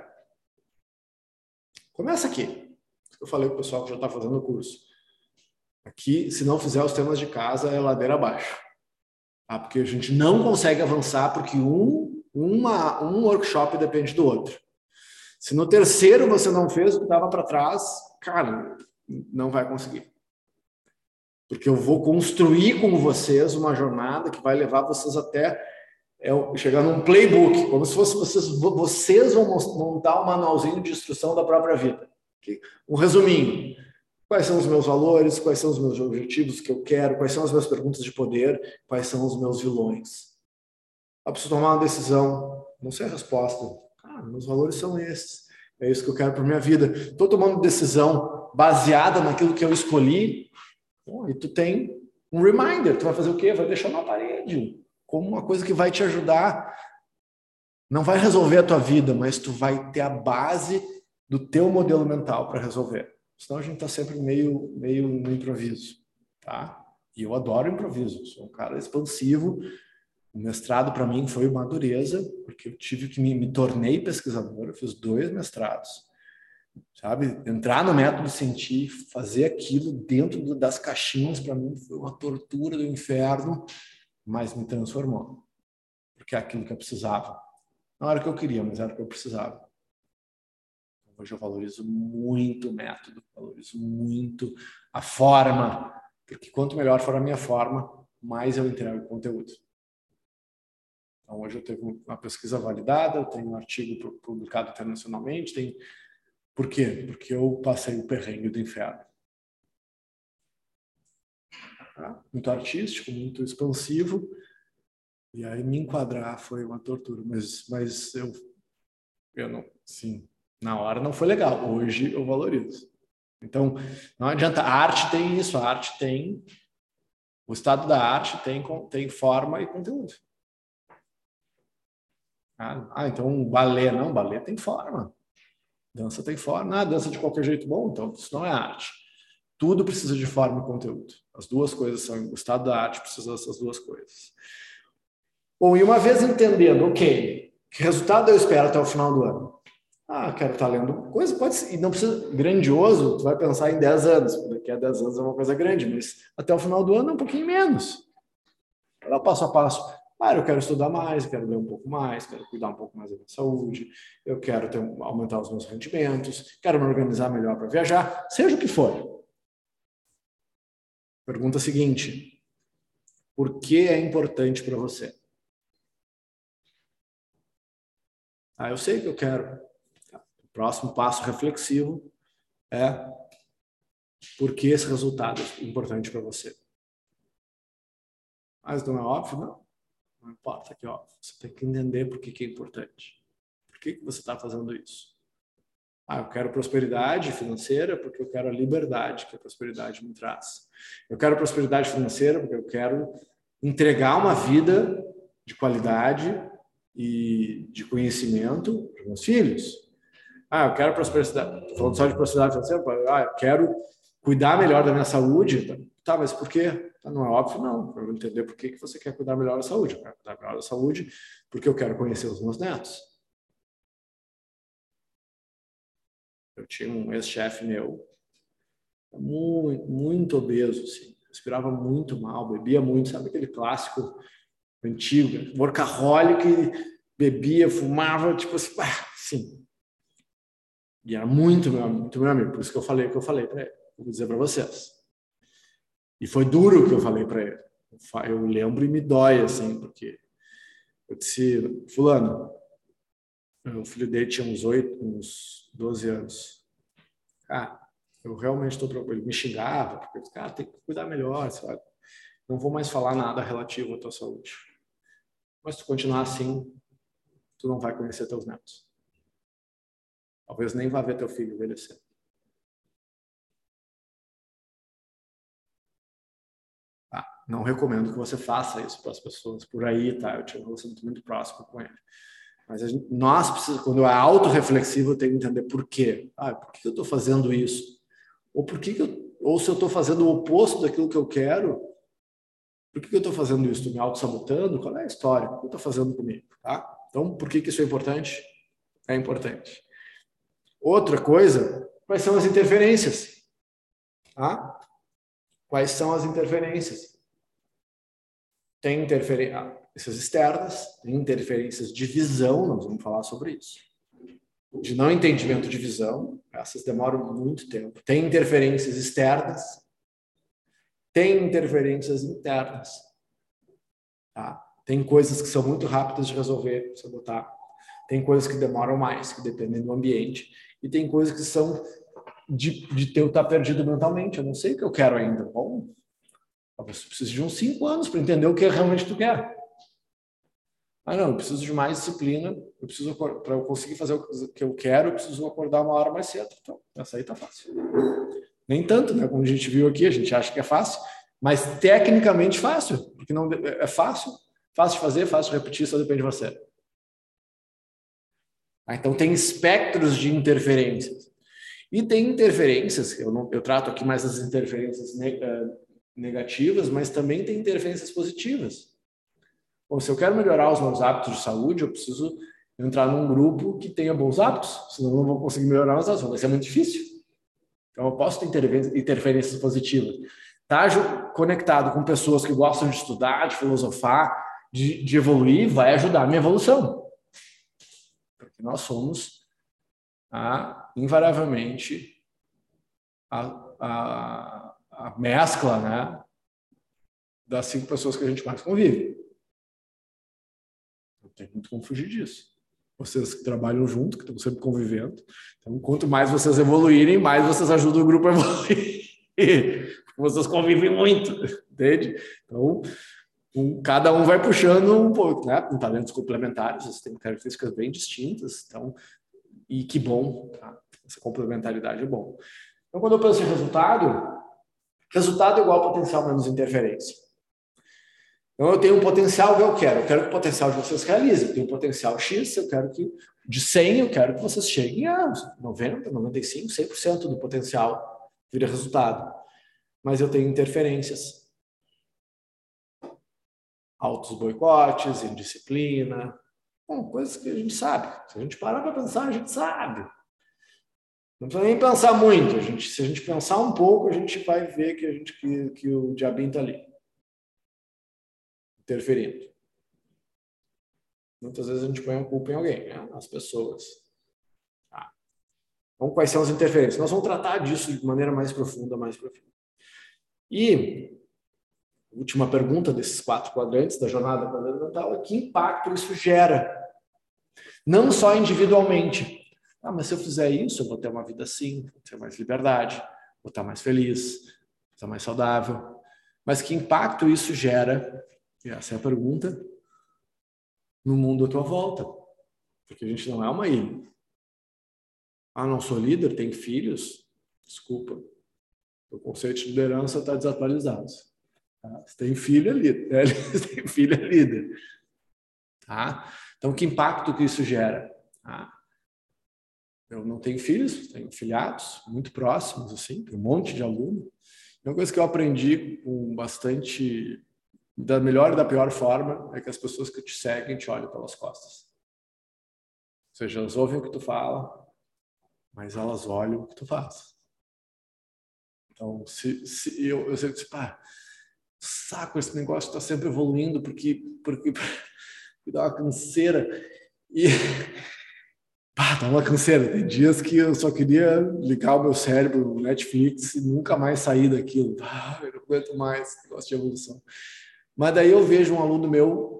Começa aqui. Eu falei para o pessoal que já está fazendo o curso. Aqui, se não fizer os temas de casa, é ladeira abaixo. Tá? Porque a gente não consegue avançar porque um, uma, um workshop depende do outro. Se no terceiro você não fez o que estava para trás, cara, não vai conseguir. Porque eu vou construir com vocês uma jornada que vai levar vocês até é, chegar num playbook, como se fosse vocês, vocês vão montar um manualzinho de instrução da própria vida. Um resuminho. Quais são os meus valores, quais são os meus objetivos que eu quero, quais são as minhas perguntas de poder, quais são os meus vilões. Eu preciso tomar uma decisão, não sei a resposta. Ah, meus valores são esses. É isso que eu quero para minha vida. Estou tomando decisão baseada naquilo que eu escolhi. Bom, e tu tem um reminder. Tu vai fazer o quê? Vai deixar na parede como uma coisa que vai te ajudar. Não vai resolver a tua vida, mas tu vai ter a base do teu modelo mental para resolver. Senão a gente está sempre meio, meio no improviso, tá? E eu adoro improviso. Sou um cara expansivo. O mestrado, para mim, foi uma dureza, porque eu tive que me, me tornei pesquisador, eu fiz dois mestrados, sabe? Entrar no método científico, fazer aquilo dentro do, das caixinhas, para mim, foi uma tortura do inferno, mas me transformou, porque é aquilo que eu precisava. Não era o que eu queria, mas era o que eu precisava. Hoje eu valorizo muito o método, valorizo muito a forma, porque quanto melhor for a minha forma, mais eu entrego o conteúdo. Então, hoje eu tenho uma pesquisa validada, eu tenho um artigo publicado internacionalmente. Tem... Por quê? Porque eu passei o perrengue do inferno. Tá? Muito artístico, muito expansivo. E aí me enquadrar foi uma tortura. Mas, mas eu, eu não... Sim, na hora não foi legal. Hoje eu valorizo. Então, não adianta. A arte tem isso. A arte tem... O estado da arte tem, tem forma e conteúdo. Ah, então balé não, balé tem forma. Dança tem forma. Ah, dança de qualquer jeito bom, então isso não é arte. Tudo precisa de forma e conteúdo. As duas coisas são, o estado da arte precisa dessas duas coisas. Bom, e uma vez entendendo, ok, que resultado eu espero até o final do ano? Ah, quero estar lendo coisa, pode ser, e não precisa grandioso, tu vai pensar em dez anos, daqui a dez anos é uma coisa grande, mas até o final do ano é um pouquinho menos. Ela passo a passo. Ah, eu quero estudar mais, eu quero ler um pouco mais, quero cuidar um pouco mais da minha saúde, eu quero ter, aumentar os meus rendimentos, quero me organizar melhor para viajar, seja o que for. Pergunta seguinte: por que é importante para você? Ah, eu sei que eu quero. O próximo passo reflexivo é por que esse resultado é importante para você. Mas não é óbvio? Não. Não importa que é óbvio. Você tem que entender por que, que é importante. Por que, que você está fazendo isso? Ah, eu quero prosperidade financeira porque eu quero a liberdade que a prosperidade me traz. Eu quero prosperidade financeira porque eu quero entregar uma vida de qualidade e de conhecimento para meus filhos. Ah, eu quero prosperidade, falando só de prosperidade financeira, ah, eu quero cuidar melhor da minha saúde. Tá, mas por quê? Não é óbvio, não. Eu vou entender por que você quer cuidar melhor da saúde. Eu quero cuidar melhor da saúde porque eu quero conhecer os meus netos. Eu tinha um ex-chefe meu, muito, muito obeso, assim. Respirava muito mal, bebia muito, sabe aquele clássico antigo, workaholic, bebia, fumava, tipo assim, assim. E era muito meu, muito meu amigo, por isso que eu falei o que eu falei para ele. Vou dizer para vocês. E foi duro o que eu falei para ele. Eu lembro e me dói, assim, porque eu disse, fulano, o filho dele tinha uns oito, uns doze anos. Ah, Eu realmente estou preocupado. Ele me xingava, porque, cara, tem que cuidar melhor, sabe? Não vou mais falar nada relativo à tua saúde. Mas se tu continuar assim, tu não vai conhecer teus netos. Talvez nem vá ver teu filho envelhecer. Tá? Não recomendo que você faça isso para as pessoas por aí, tá? Eu tinha um relacionamento muito próximo com ele. Mas a gente, nós precisamos, quando é autorreflexivo, eu tenho que entender por quê. Ah, por que eu estou fazendo isso? Ou por que, que eu, ou se eu estou fazendo o oposto daquilo que eu quero, por que, que eu estou fazendo isso? Estou me auto-sabotando? Qual é a história? O que eu estou fazendo comigo? Tá? Então, por que, que isso é importante? É importante. Outra coisa, quais são as interferências? Tá? Quais são as interferências? Tem interferências externas, tem interferências de visão, nós vamos falar sobre isso. De não entendimento de visão, essas demoram muito tempo. Tem interferências externas, tem interferências internas. Tá? Tem coisas que são muito rápidas de resolver, você botar. Tem coisas que demoram mais, que dependem do ambiente. E tem coisas que são de, de ter eu estar perdido mentalmente. Eu não sei o que eu quero ainda. Bom, você precisa de uns cinco anos para entender o que realmente tu quer. Ah, não, eu preciso de mais disciplina. Eu preciso, para eu conseguir fazer o que eu quero, eu preciso acordar uma hora mais cedo. Então, essa aí tá fácil. Nem tanto, né? Como a gente viu aqui, a gente acha que é fácil, mas tecnicamente fácil, porque não é fácil, fácil de fazer, fácil de repetir, só depende de você. Ah, então tem espectros de interferências. E tem interferências, eu, não, eu trato aqui mais as interferências negativas, mas também tem interferências positivas. Bom, se eu quero melhorar os meus hábitos de saúde, eu preciso entrar num grupo que tenha bons hábitos, senão eu não vou conseguir melhorar meus hábitos, vai ser muito difícil. Então eu posso ter interferências positivas. Estar conectado com pessoas que gostam de estudar, de filosofar, de, de evoluir, vai ajudar a minha evolução. Porque nós somos, ah, invariavelmente, a, a, a mescla, né, das cinco pessoas que a gente mais convive. Não tem muito como fugir disso. Vocês que trabalham junto, que estão sempre convivendo. Então, quanto mais vocês evoluírem, mais vocês ajudam o grupo a evoluir. Vocês convivem muito, entende? Então, um, cada um vai puxando um pouco, né? Com talentos complementares, vocês têm características bem distintas. Então, e que bom, tá? Essa complementaridade é bom. Então, quando eu penso em resultado, resultado é igual a potencial menos interferência. Então, eu tenho um potencial que eu quero. Eu quero que o potencial de vocês realize. Eu tenho um potencial X, eu quero que, de cem, eu quero que vocês cheguem a noventa, noventa e cinco, cem por cento do potencial vira resultado. Mas eu tenho interferências. Altos boicotes, indisciplina. Bom, coisas que a gente sabe. Se a gente parar para pensar, a gente sabe. Não precisa nem pensar muito. A gente, se a gente pensar um pouco, a gente vai ver que, a gente, que, que o diabinho está ali. Interferindo. Muitas vezes a gente põe a culpa em alguém, né? As pessoas. Tá. Então, quais são as interferências? Nós vamos tratar disso de maneira mais profunda, mais profunda. E última pergunta desses quatro quadrantes da jornada quadrantal é que impacto isso gera? Não só individualmente. Ah, mas se eu fizer isso, eu vou ter uma vida assim, vou ter mais liberdade, vou estar mais feliz, vou estar mais saudável. Mas que impacto isso gera? E essa é a pergunta no mundo à tua volta. Porque a gente não é uma ilha. Ah, não sou líder, tenho filhos? Desculpa. O conceito de liderança está desatualizado. Tá? Se tem filho, é líder. Se tem filho, é líder. Tá? Então, que impacto que isso gera? Tá? Eu não tenho filhos, tenho filhados muito próximos, assim, tem um monte de aluno. Uma coisa que eu aprendi com bastante, da melhor e da pior forma, é que as pessoas que te seguem te olham pelas costas. Ou seja, elas ouvem o que tu fala, mas elas olham o que tu faz. Então, se, se eu, eu sempre disse, pá, saco, esse negócio está sempre evoluindo, porque, porque, porque dá uma canseira. E pá, dá uma canseira. Tem dias que eu só queria ligar o meu cérebro no Netflix e nunca mais sair daquilo. Ah, eu não aguento mais esse negócio de evolução. Mas daí eu vejo um aluno meu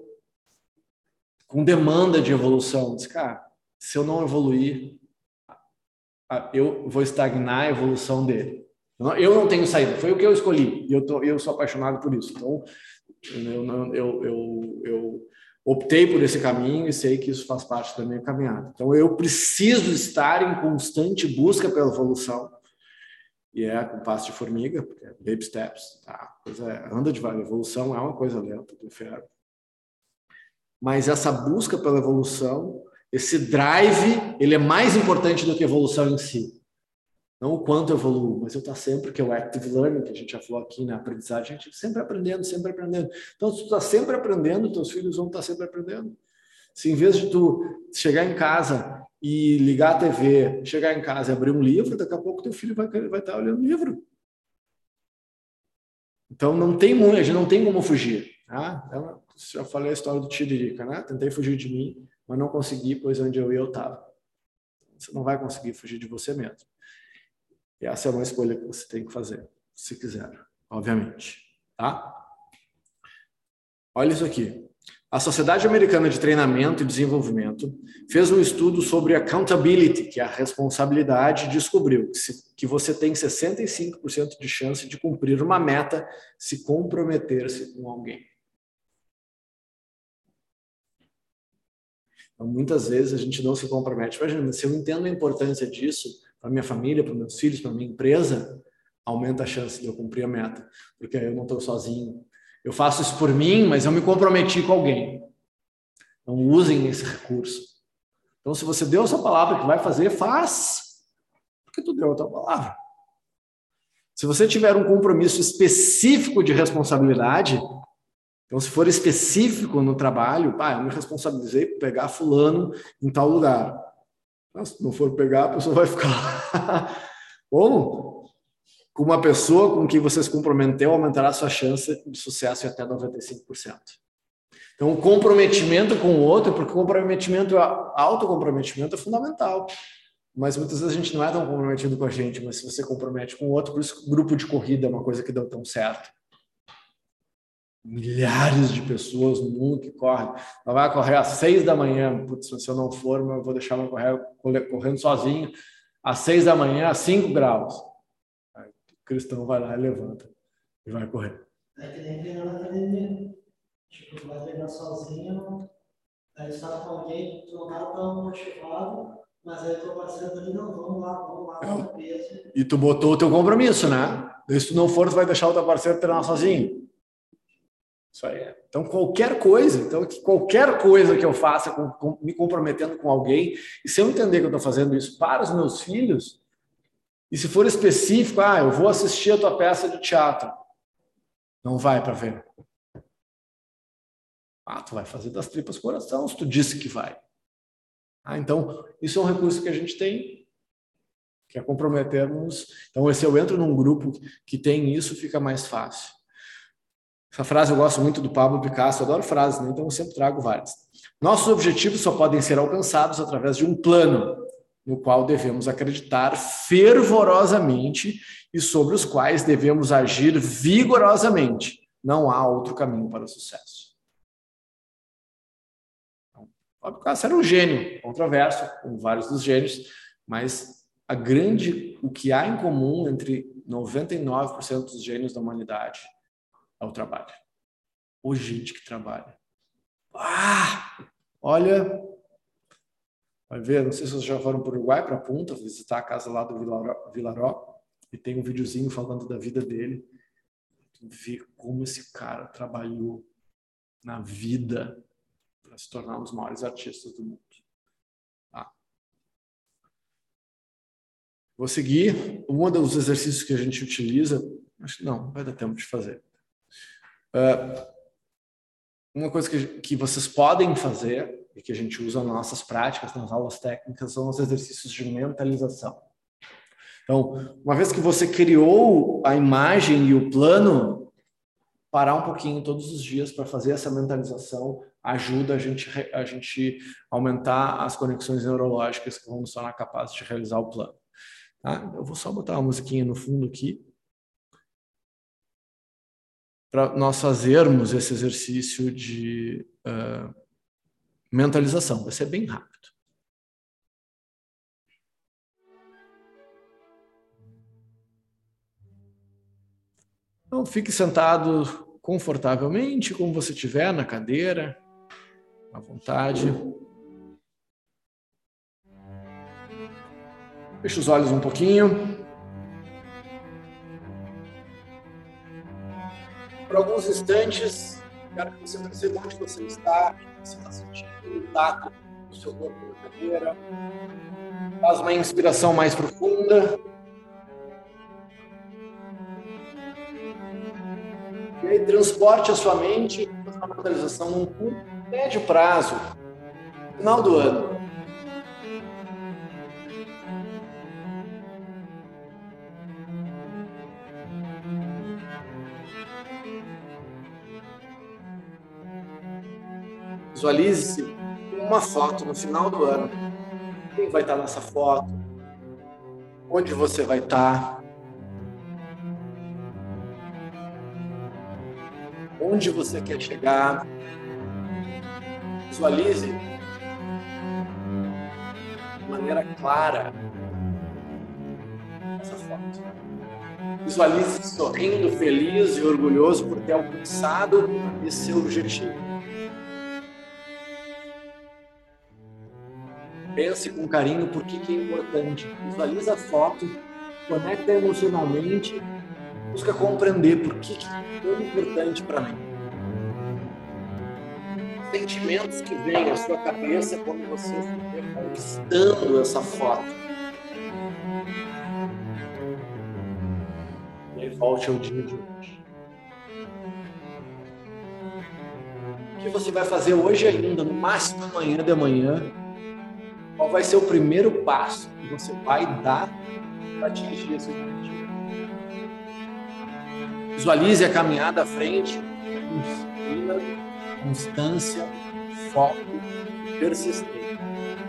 com demanda de evolução. Diz, cara, se eu não evoluir, eu vou estagnar a evolução dele. Eu não tenho saída, foi o que eu escolhi, e eu, tô, eu sou apaixonado por isso. Então, eu, eu, eu, eu optei por esse caminho e sei que isso faz parte da minha caminhada. Então, eu preciso estar em constante busca pela evolução, e é com passo de formiga, porque é baby steps, tá? Coisa é, anda devagar, evolução é uma coisa lenta do inferno. Mas essa busca pela evolução, esse drive, ele é mais importante do que a evolução em si. Não o quanto eu evoluo, mas eu estou sempre, que é o active learning, que a gente já falou aqui na aprendizagem, a gente sempre aprendendo, sempre aprendendo. Então, se tu está sempre aprendendo, teus filhos vão estar sempre aprendendo. Se em vez de tu chegar em casa e ligar a T V, chegar em casa e abrir um livro, daqui a pouco teu filho vai, vai estar olhando o livro. Então, não tem muito, a gente não tem como fugir. Tá? Eu já falei a história do Tiririca, né? Tentei fugir de mim, mas não consegui, pois onde eu ia, eu estava. Você não vai conseguir fugir de você mesmo. E essa é uma escolha que você tem que fazer, se quiser, obviamente. Tá? Olha isso aqui. A Sociedade Americana de Treinamento e Desenvolvimento fez um estudo sobre accountability, que é a responsabilidade, e descobriu que, se, que você tem sessenta e cinco por cento de chance de cumprir uma meta se comprometer-se com alguém. Então, muitas vezes a gente não se compromete. Imagina, se eu entendo a importância disso para minha família, para meus filhos, para minha empresa, aumenta a chance de eu cumprir a meta, porque aí eu não estou sozinho. Eu faço isso por mim, mas eu me comprometi com alguém. Não usem esse recurso. Então, se você deu a sua palavra que vai fazer, faz. Porque tu deu a tua palavra. Se você tiver um compromisso específico de responsabilidade, então, se for específico no trabalho, pá, eu me responsabilizei por pegar fulano em tal lugar. Mas, se não for pegar, a pessoa vai ficar... Bom, com uma pessoa com quem você se comprometeu, aumentará a sua chance de sucesso em até noventa e cinco por cento. Então, o comprometimento com o outro, porque o comprometimento, autocomprometimento é fundamental. Mas muitas vezes a gente não é tão comprometido com a gente, mas se você compromete com o outro, por isso que o grupo de corrida é uma coisa que deu tão certo. Milhares de pessoas no mundo que correm. Ela vai correr às seis da manhã. Putz, se eu não for, eu vou deixar ela correr, correndo sozinho. Às seis da manhã, a cinco graus. Aí, o cristão vai lá e levanta e vai correr. É que nem treinar na academia. Tipo, tu vai treinar sozinho, aí tu tá com alguém, tu não tá tão motivado, mas aí teu parceiro ali, não, vamos lá, vamos lá, vamos peso. E tu botou o teu compromisso, né? Se tu não for, tu vai deixar o teu parceiro treinar sozinho. Isso aí. Então, qualquer coisa, então, qualquer coisa que eu faça com, com, me comprometendo com alguém, e se eu entender que eu estou fazendo isso para os meus filhos, e se for específico, ah, eu vou assistir a tua peça de teatro, não vai para ver. Ah, tu vai fazer das tripas coração, se tu disse que vai. Ah, então, isso é um recurso que a gente tem, que é comprometermos. Então, se eu entro num grupo que tem isso, fica mais fácil. Essa frase eu gosto muito do Pablo Picasso, eu adoro frases, né? Então eu sempre trago várias. Nossos objetivos só podem ser alcançados através de um plano, no qual devemos acreditar fervorosamente e sobre os quais devemos agir vigorosamente. Não há outro caminho para o sucesso. Então, o Pablo Picasso era um gênio, controverso, como vários dos gênios, mas a grande, o que há em comum entre noventa e nove por cento dos gênios da humanidade ao trabalho. Ou gente que trabalha. Ah! Olha, vai ver, não sei se vocês já foram para o Uruguai, para a Punta, visitar a casa lá do Vilaró, Vilaró, e tem um videozinho falando da vida dele. Ver como esse cara trabalhou na vida para se tornar um dos maiores artistas do mundo. Tá. Vou seguir. Um dos exercícios que a gente utiliza, acho que não, vai dar tempo de fazer. Uh, uma coisa que, que vocês podem fazer e que a gente usa nas nossas práticas, nas aulas técnicas, são os exercícios de mentalização. Então, uma vez que você criou a imagem e o plano, parar um pouquinho todos os dias para fazer essa mentalização ajuda a gente a gente aumentar as conexões neurológicas que vão nos tornar capazes de realizar o plano. Tá? Eu vou só botar uma musiquinha no fundo aqui, para nós fazermos esse exercício de uh, mentalização. Vai ser bem rápido. Então, fique sentado confortavelmente, como você estiver, na cadeira, à vontade. Feche os olhos um pouquinho. Por alguns instantes, quero que você perceba onde você está, o que você está sentindo, o tato do seu corpo na cadeira. Faz uma inspiração mais profunda. E aí transporte a sua mente para uma mentalização num curto, médio prazo, final do ano. Visualize-se uma foto no final do ano. Quem vai estar nessa foto? Onde você vai estar? Onde você quer chegar? Visualize de maneira clara essa foto. Visualize-se sorrindo, feliz e orgulhoso por ter alcançado esse seu objetivo. Pense com carinho por que é importante. Visualize a foto, conecta emocionalmente, busca compreender por que é tão importante para mim. Sentimentos que vêm à sua cabeça quando você estiver conquistando essa foto. E aí volte ao dia de hoje. O que você vai fazer hoje ainda, no máximo amanhã de manhã? Qual vai ser o primeiro passo que você vai dar para atingir esse objetivo? Visualize a caminhada à frente, disciplina, constância, foco e persistência.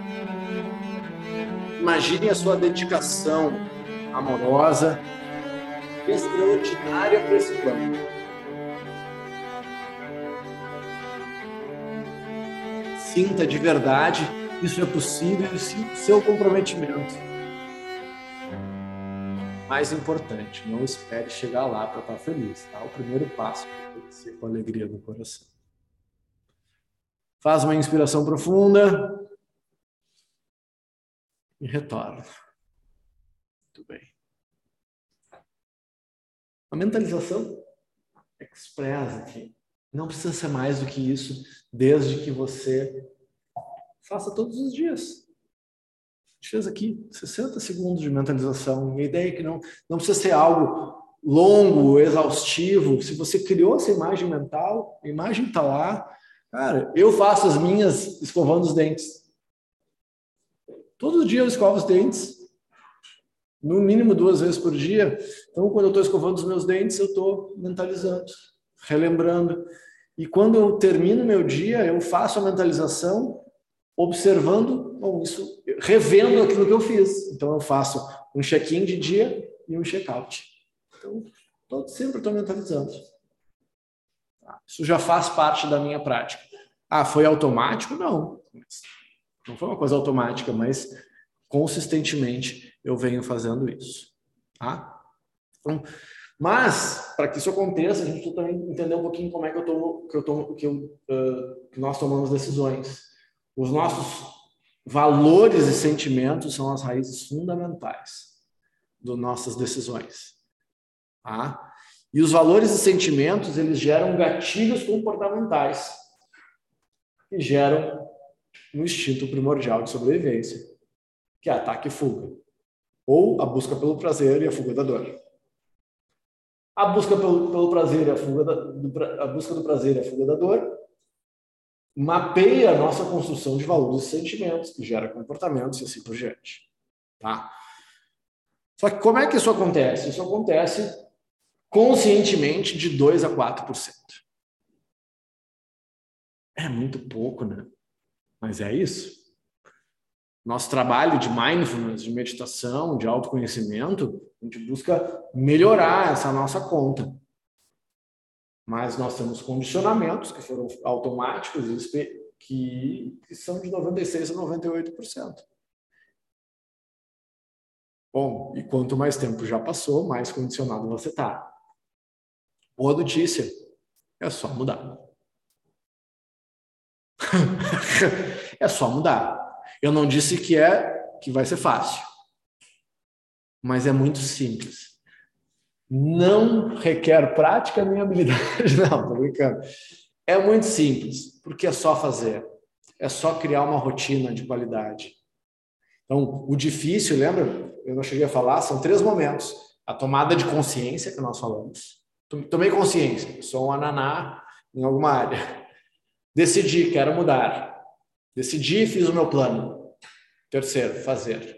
Imagine a sua dedicação amorosa, extraordinária para esse plano. Sinta de verdade isso é possível e sinta o seu comprometimento. Mais importante, não espere chegar lá para estar feliz, tá? O primeiro passo tem que ser com alegria no coração. Faz uma inspiração profunda e retorna. Muito bem. A mentalização express aqui. Não precisa ser mais do que isso, desde que você faça todos os dias. A gente fez aqui sessenta segundos de mentalização. E a ideia é que não, não precisa ser algo longo, exaustivo. Se você criou essa imagem mental, a imagem está lá. Cara, eu faço as minhas escovando os dentes. Todo dia eu escovo os dentes. No mínimo duas vezes por dia. Então, quando eu estou escovando os meus dentes, eu estou mentalizando, relembrando. E quando eu termino meu dia, eu faço a mentalização observando, bom, isso, revendo aquilo que eu fiz. Então, eu faço um check-in de dia e um check-out. Então, tô, sempre estou mentalizando. Isso já faz parte da minha prática. Ah, foi automático? Não. Não foi uma coisa automática, mas consistentemente eu venho fazendo isso. Tá? Então, mas, para que isso aconteça, a gente precisa também entender um pouquinho como é que, eu tomo, que, eu tomo, que, eu, uh, que nós tomamos decisões. Os nossos valores e sentimentos são as raízes fundamentais das nossas decisões. Tá? E os valores e sentimentos, eles geram gatilhos comportamentais que geram um instinto primordial de sobrevivência, que é ataque e fuga, ou a busca pelo prazer e a fuga da dor. A busca pelo, pelo prazer e a fuga da, do, a busca do prazer e a fuga da dor mapeia a nossa construção de valores e sentimentos, que gera comportamentos e assim por diante. Tá? Só que como é que isso acontece? Isso acontece conscientemente de dois a quatro por cento. É muito pouco, né? Mas é isso. Nosso trabalho de mindfulness, de meditação, de autoconhecimento, a gente busca melhorar essa nossa conta. Mas nós temos condicionamentos que foram automáticos que, que são de noventa e seis a noventa e oito por cento. Bom, e quanto mais tempo já passou, mais condicionado você está. Boa notícia, é só mudar. É só mudar. Eu não disse que é que vai ser fácil, mas é muito simples. Não requer prática nem habilidade, não, tô brincando. É muito simples, porque é só fazer. É só criar uma rotina de qualidade. Então, o difícil, lembra? Eu não cheguei a falar, são três momentos. A tomada de consciência, que nós falamos. Tomei consciência, sou um ananá em alguma área. Decidi, quero mudar. Decidi e fiz o meu plano. Terceiro, fazer.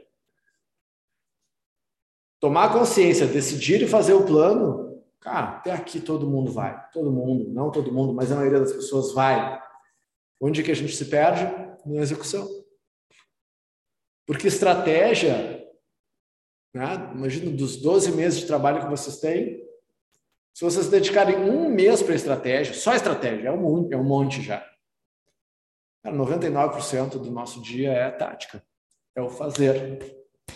Tomar consciência, decidir e fazer o plano, cara, até aqui todo mundo vai. Todo mundo, não todo mundo, mas a maioria das pessoas vai. Onde que a gente se perde? Na execução. Porque estratégia, né? Imagina, dos doze meses de trabalho que vocês têm, se vocês dedicarem um mês para estratégia, só estratégia, é um, é um monte já. Cara, noventa e nove por cento do nosso dia é tática, é o fazer.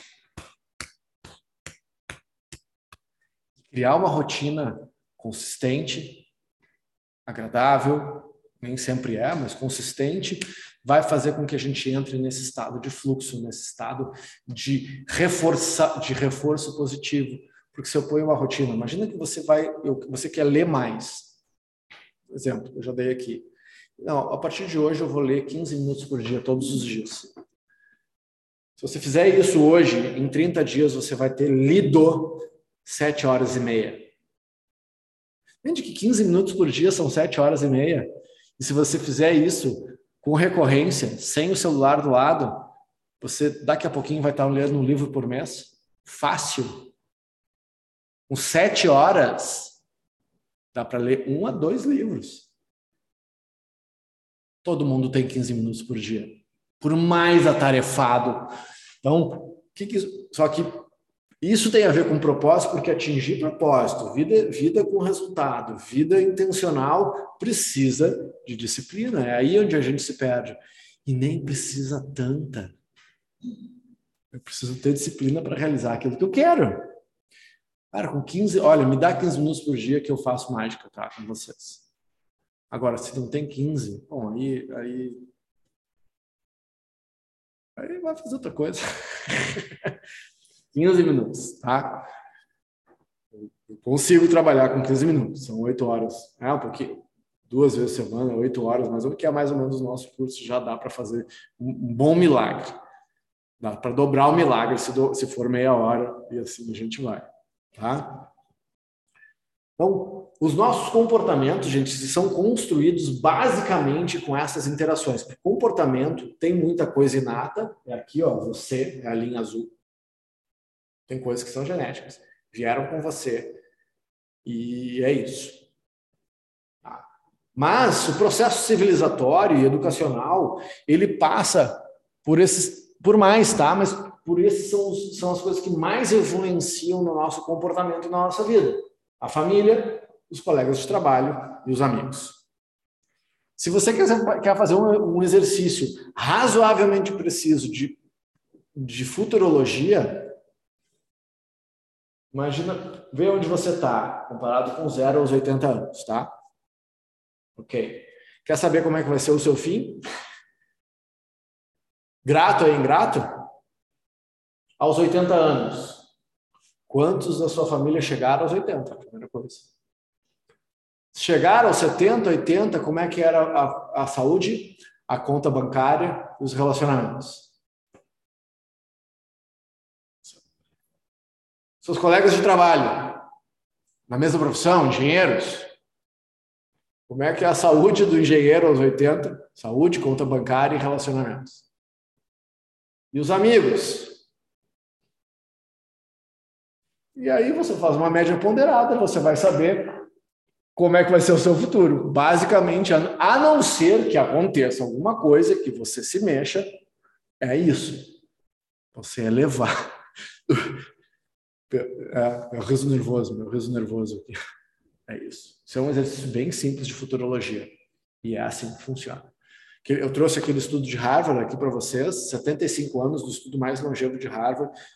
Criar uma rotina consistente, agradável, nem sempre é, mas consistente, vai fazer com que a gente entre nesse estado de fluxo, nesse estado de, reforça, de reforço positivo. Porque se eu ponho uma rotina, imagina que você vai, eu, você quer ler mais. Por exemplo, eu já dei aqui. Não, a partir de hoje eu vou ler quinze minutos por dia, todos os dias. Se você fizer isso hoje, em trinta dias você vai ter lido sete horas e meia. Entende que quinze minutos por dia são sete horas e meia? E se você fizer isso com recorrência, sem o celular do lado, você daqui a pouquinho vai estar lendo um livro por mês. Fácil. Com sete horas, dá para ler um a dois livros. Todo mundo tem quinze minutos por dia. Por mais atarefado. Então, que que, só que isso tem a ver com propósito, porque atingir propósito, vida, vida com resultado, vida intencional, precisa de disciplina. É aí onde a gente se perde. E nem precisa tanta. Eu preciso ter disciplina para realizar aquilo que eu quero. Cara, com quinze... Olha, me dá quinze minutos por dia que eu faço mágica, tá? Com vocês. Agora, se não tem quinze, bom, aí... Aí, aí vai fazer outra coisa. quinze minutos, tá? Eu consigo trabalhar com quinze minutos, são oito horas. É um pouquinho, duas vezes por semana, oito horas, mas o que é mais ou menos o nosso curso, já dá para fazer um bom milagre. Dá para dobrar o milagre se, do, se for meia hora e assim a gente vai, tá? Então, os nossos comportamentos, gente, são construídos basicamente com essas interações. O comportamento tem muita coisa inata, é aqui, ó, você, é a linha azul. Tem coisas que são genéticas, vieram com você e é isso. Tá? Mas o processo civilizatório e educacional, ele passa por esses, por mais, tá? Mas por esses são, os, são as coisas que mais influenciam no nosso comportamento e na nossa vida. A família, os colegas de trabalho e os amigos. Se você quer, quer fazer um, um exercício razoavelmente preciso de, de futurologia, imagina, vê onde você está, comparado com zero aos oitenta anos, tá? Ok. Quer saber como é que vai ser o seu fim? Grato ou ingrato? Aos oitenta anos. Quantos da sua família chegaram aos oitenta? Primeira coisa. Chegaram aos setenta, oitenta, como é que era a, a saúde, a conta bancária e os relacionamentos? Seus colegas de trabalho, na mesma profissão, engenheiros, como é que é a saúde do engenheiro aos oitenta? Saúde, conta bancária e relacionamentos. E os amigos? E aí você faz uma média ponderada, você vai saber como é que vai ser o seu futuro. Basicamente, a não ser que aconteça alguma coisa, que você se mexa, é isso. Você elevar. É, é o riso nervoso, meu riso nervoso aqui. É isso. Isso é um exercício bem simples de futurologia. E é assim que funciona. Eu trouxe aquele estudo de Harvard aqui para vocês, setenta e cinco anos do estudo mais longevo de Harvard.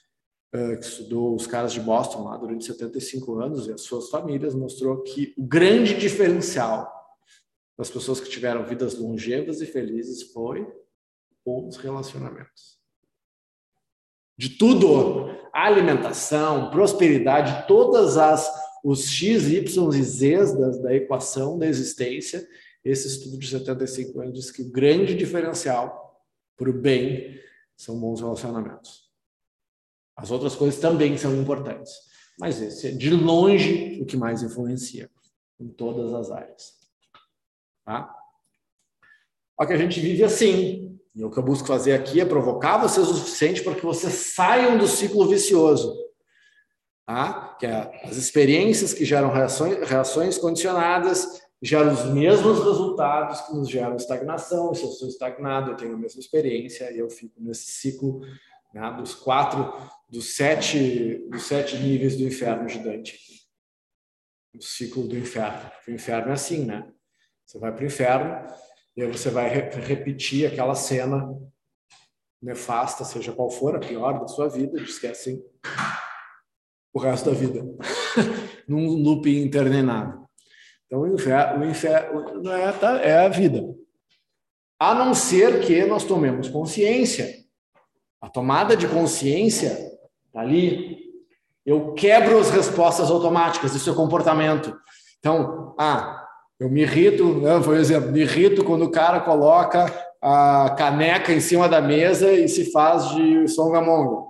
uh, que estudou os caras de Boston lá durante setenta e cinco anos e as suas famílias, mostrou que o grande diferencial das pessoas que tiveram vidas longevas e felizes foi os relacionamentos. De tudo, alimentação, prosperidade, todas as os x, y e z da, da equação da existência, esse estudo de setenta e cinco anos diz que o grande diferencial para o bem são bons relacionamentos. As outras coisas também são importantes, mas esse é de longe o que mais influencia em todas as áreas. Tá? Só que a gente vive assim, e o que eu busco fazer aqui é provocar vocês o suficiente para que vocês saiam do ciclo vicioso. Tá? Que é as experiências que geram reações, reações condicionadas geram os mesmos resultados que nos geram estagnação. Se eu sou estagnado, eu tenho a mesma experiência e eu fico nesse ciclo, né, dos quatro, dos sete, dos sete níveis do inferno gigante. O ciclo do inferno. O inferno é assim, né? Você vai para o inferno e aí você vai re- repetir aquela cena nefasta, seja qual for, a pior da sua vida, diz que é assim o resto da vida, num looping interminável. Então, o inferno, o inferno é, é a vida. A não ser que nós tomemos consciência. A tomada de consciência está ali. Eu quebro as respostas automáticas, isso é comportamento. Então, ah, eu me irrito, né, por exemplo, me irrito quando o cara coloca a caneca em cima da mesa e se faz de songamonga.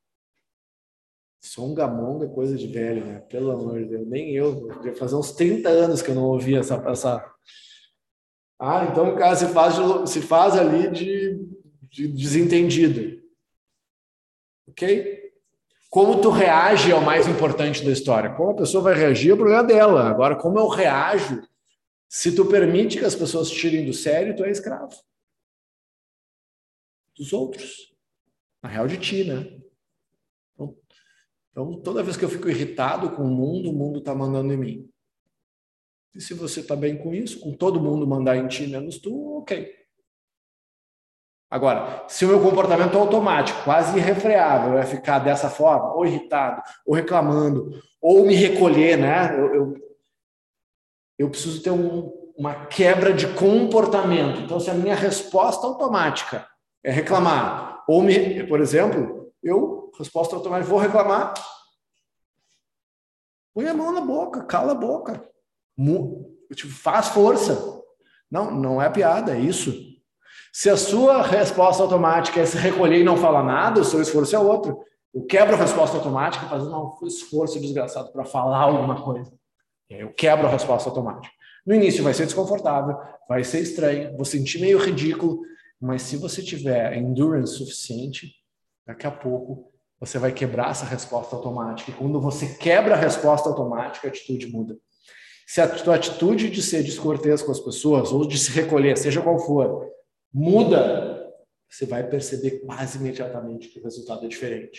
Songamonga é coisa de velho, né? Pelo amor de Deus, nem eu. Já fazer uns trinta anos que eu não ouvia essa, essa... Ah, então o cara se faz, de, se faz ali de, de desentendido. Ok? Como tu reage é o mais importante da história. Como a pessoa vai reagir é o problema dela. Agora, como eu reajo, se tu permite que as pessoas tirem do sério, tu é escravo. Dos outros. Na real, de ti, né? Então, então, toda vez que eu fico irritado com o mundo, o mundo está mandando em mim. E se você está bem com isso, com todo mundo mandar em ti, menos tu, ok. Agora, se o meu comportamento é automático, quase irrefreável, é ficar dessa forma, ou irritado, ou reclamando, ou me recolher, né? Eu, eu, eu preciso ter um, uma quebra de comportamento. Então, se a minha resposta automática é reclamar, ou, me, por exemplo, eu, resposta automática, vou reclamar, põe a mão na boca, cala a boca, tipo, faz força. Não, não é piada, é isso. Se a sua resposta automática é se recolher e não falar nada, o seu esforço é outro. Eu quebro a resposta automática fazendo um esforço desgraçado para falar alguma coisa. Eu quebro a resposta automática. No início vai ser desconfortável, vai ser estranho, vou sentir meio ridículo, mas se você tiver endurance suficiente, daqui a pouco você vai quebrar essa resposta automática. E quando você quebra a resposta automática, a atitude muda. Se a tua atitude de ser descortês com as pessoas, ou de se recolher, seja qual for, muda, você vai perceber quase imediatamente que o resultado é diferente.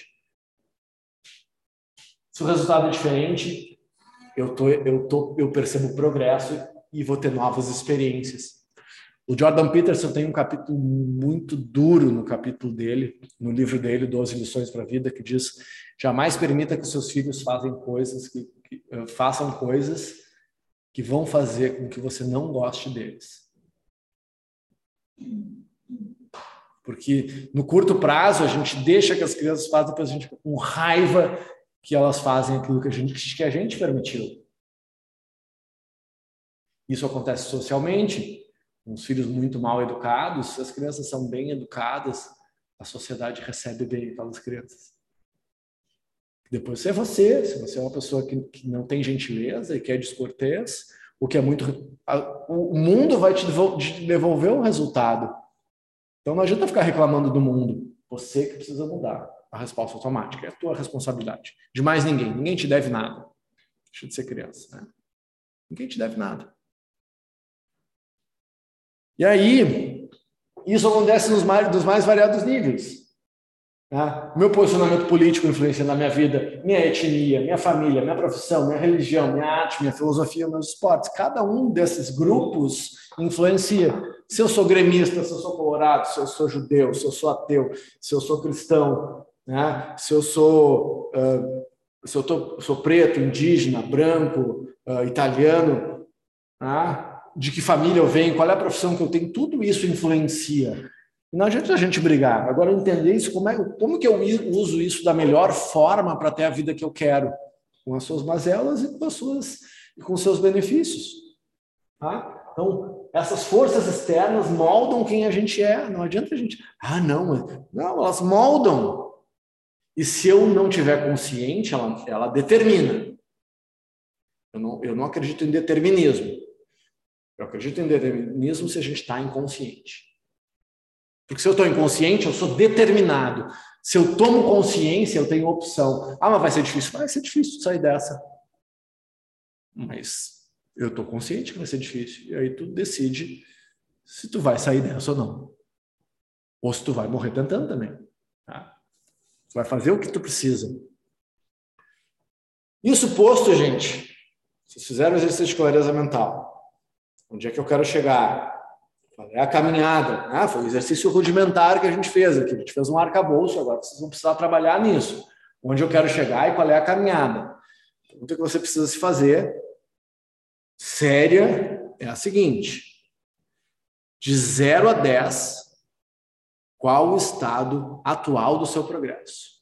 Se o resultado é diferente, eu, tô, eu, tô, eu percebo progresso e vou ter novas experiências. O Jordan Peterson tem um capítulo muito duro no capítulo dele, no livro dele, doze lições para a vida, que diz: jamais permita que seus filhos façam coisas que, que, uh, façam coisas que vão fazer com que você não goste deles. Porque no curto prazo a gente deixa que as crianças façam, depois a gente fica com raiva que elas fazem aquilo que a gente, que a gente permitiu. Isso acontece socialmente, com os filhos muito mal educados. Se as crianças são bem educadas, a sociedade recebe bem aquelas crianças. Depois se é você, se você é uma pessoa que, que não tem gentileza e que é descortês, o que é muito... O mundo vai te devolver um resultado. Então não adianta ficar reclamando do mundo. Você que precisa mudar a resposta automática. É a tua responsabilidade. De mais ninguém. Ninguém te deve nada. Deixa de ser criança, né? Ninguém te deve nada. E aí, isso acontece nos mais, dos mais variados níveis. Né? Meu posicionamento político influencia na minha vida, minha etnia, minha família, minha profissão, minha religião, minha arte, minha filosofia, meus esportes. Cada um desses grupos influencia. Se eu sou gremista, se eu sou colorado, se eu sou judeu, se eu sou ateu, se eu sou cristão, né? Se eu sou, uh, se eu tô, sou preto, indígena, branco, uh, italiano, né? De que família eu venho, qual é a profissão que eu tenho, tudo isso influencia. E não adianta a gente brigar. Agora, entender isso, como, é, como que eu uso isso da melhor forma para ter a vida que eu quero, com as suas mazelas e com as suas, e com os seus benefícios. Tá? Então, essas forças externas moldam quem a gente é. Não adianta a gente... Ah, não. Não, elas moldam. E se eu não tiver consciente, ela, ela determina. Eu não, eu não acredito em determinismo. Eu acredito em determinismo se a gente está inconsciente. Porque se eu estou inconsciente, eu sou determinado. Se eu tomo consciência, eu tenho opção. Ah, mas vai ser difícil. Vai ser difícil sair dessa. Mas eu estou consciente que vai ser difícil. E aí tu decide se tu vai sair dessa ou não. Ou se tu vai morrer tentando também. Tá? Tu vai fazer o que tu precisa. Isso posto, gente, vocês fizeram o exercício de clareza mental. Onde é que eu quero chegar? É a caminhada. Ah, foi o exercício rudimentar que a gente fez aqui. A gente fez um arcabouço, agora vocês vão precisar trabalhar nisso. Onde eu quero chegar e qual é a caminhada. A pergunta que você precisa se fazer, séria, é a seguinte. De zero a dez, qual o estado atual do seu progresso?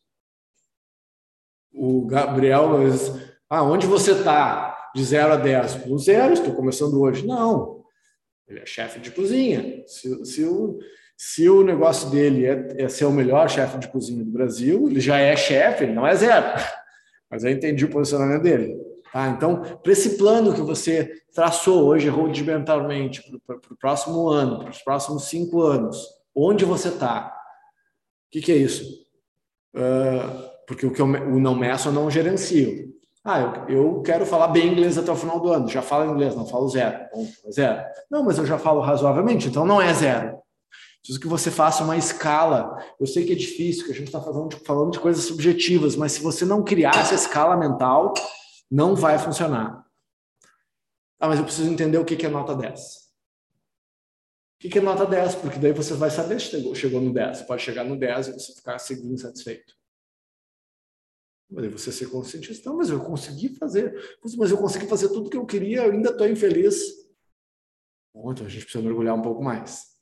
O Gabriel diz, ah, onde você está? De zero a dez. No zero, estou começando hoje. Não. Ele é chefe de cozinha. Se, se, o, se o negócio dele é, é ser o melhor chefe de cozinha do Brasil, ele já é chefe, ele não é zero. Mas eu entendi o posicionamento dele. Tá? Então, para esse plano que você traçou hoje rudimentarmente para o próximo ano, para os próximos cinco anos, onde você está? O que, que é isso? Uh, porque o que eu o não meço eu não gerencio. Ah, eu, eu quero falar bem inglês até o final do ano. Já falo inglês, não falo zero. Bom, é zero. Não, mas eu já falo razoavelmente, então não é zero. Preciso que você faça uma escala. Eu sei que é difícil, que a gente está falando de, falando de coisas subjetivas, mas se você não criar essa escala mental, não vai funcionar. Ah, mas eu preciso entender o que é nota dez. O que é nota dez? Porque daí você vai saber se chegou, chegou no dez. Você pode chegar no dez e você ficar seguindo insatisfeito. Mas você ser conscientista, não, mas eu consegui fazer, mas eu consegui fazer tudo que eu queria, eu ainda estou infeliz. Bom, então a gente precisa mergulhar um pouco mais.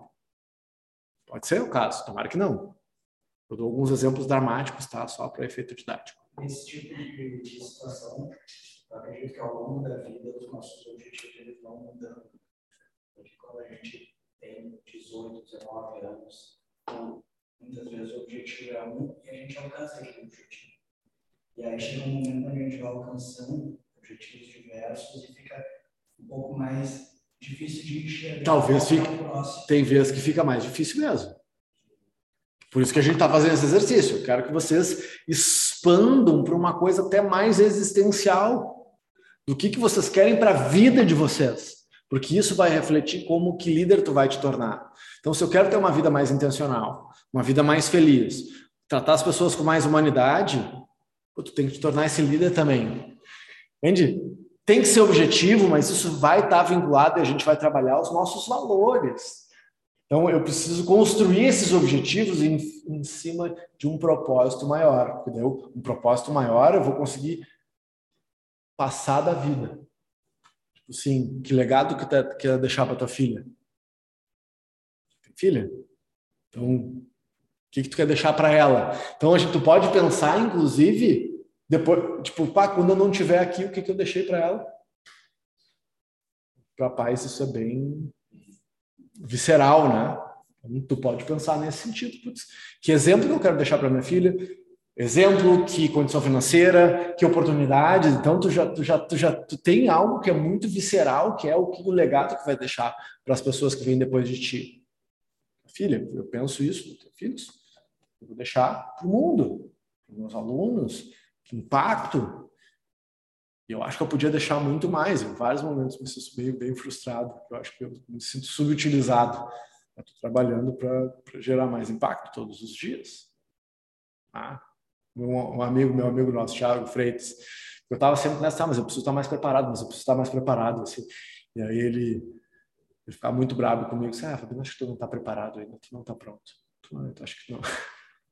Pode ser o caso, tomara que não. Eu dou alguns exemplos dramáticos, tá? Só para efeito didático. Esse tipo de, de situação, eu acredito que ao longo da vida os nossos objetivos eles vão mudando. Porque quando a gente tem dezoito, dezenove anos, muitas vezes o objetivo é um e a gente alcança aquele objetivo. E aí chega um momento onde a gente vai alcançando objetivos diversos e fica um pouco mais difícil de enxergar. Talvez fique, tem vezes que fica mais difícil mesmo. Por isso que a gente está fazendo esse exercício. Eu quero que vocês expandam para uma coisa até mais existencial. Do que, que vocês querem para a vida de vocês. Porque isso vai refletir como que líder tu vai te tornar. Então, se eu quero ter uma vida mais intencional, uma vida mais feliz, tratar as pessoas com mais humanidade, tu tem que te tornar esse líder também. Entende? Tem que ser objetivo, mas isso vai estar vinculado e a gente vai trabalhar os nossos valores. Então, eu preciso construir esses objetivos em, em cima de um propósito maior. Entendeu? Um propósito maior, eu vou conseguir passar da vida. Tipo assim, que legado que tu quer deixar para tua filha? Tem filha? Então, o que, que tu quer deixar para ela? Então, a gente tu pode pensar, inclusive, depois, tipo, pá, quando eu não estiver aqui, o que, que eu deixei para ela? Para pais, isso é bem visceral, né? Então, tu pode pensar nesse sentido. Putz, que exemplo que eu quero deixar para minha filha? Exemplo, que condição financeira, que oportunidade. Então, tu já, tu já, tu já tu tem algo que é muito visceral, que é o, que, o legado que vai deixar para as pessoas que vêm depois de ti. Filha, eu penso isso, eu tenho filhos, eu vou deixar para o mundo, para os meus alunos, que impacto. E eu acho que eu podia deixar muito mais. Em vários momentos me sinto bem, bem frustrado. Eu acho que eu me sinto subutilizado. Eu estou trabalhando para gerar mais impacto todos os dias. Ah, um, um amigo, meu amigo nosso, Thiago Freitas, eu estava sempre nessa, ah, mas eu preciso estar mais preparado, mas eu preciso estar mais preparado. Assim. E aí ele, ele ficava muito bravo comigo. Disse, ah, Fabiano, acho que tu não está preparado ainda, tu não está pronto. Tu não, eu acho que não.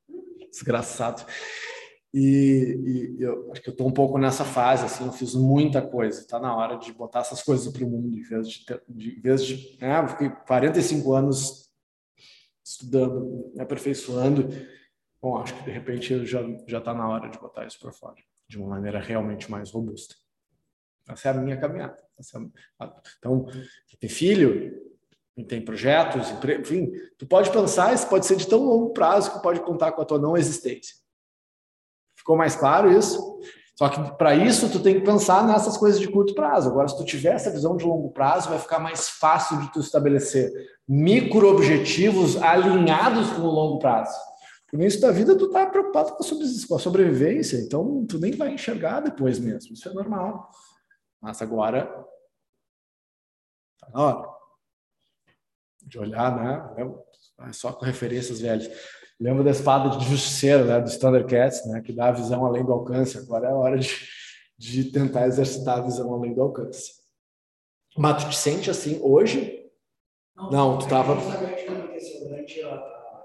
Desgraçado. E, e eu acho que eu estou um pouco nessa fase, assim, eu fiz muita coisa. Está na hora de botar essas coisas para o mundo, em vez de, ter, de, em vez de né, eu fiquei quarenta e cinco anos estudando, me aperfeiçoando. Bom, acho que de repente já já está na hora de botar isso para fora, de uma maneira realmente mais robusta. Essa é a minha caminhada. Essa é a... Então, ter filho, tem projetos, enfim, tu pode pensar, isso pode ser de tão longo prazo que pode contar com a tua não existência. Ficou mais claro isso? Só que para isso tu tem que pensar nessas coisas de curto prazo. Agora, se tu tiver essa visão de longo prazo, vai ficar mais fácil de tu estabelecer micro-objetivos alinhados com o longo prazo. No início da vida, tu tá preocupado com a sobrevivência, então tu nem vai enxergar depois mesmo. Isso é normal. Mas agora tá na hora de olhar, né? Só com referências velhas. Lembro da espada de justiceiro, né? Dos Thundercats, né? Que dá a visão além do alcance. Agora é a hora de, de tentar exercitar a visão além do alcance. Mas tu te sente assim hoje? Não, Não tu estava... Durante a,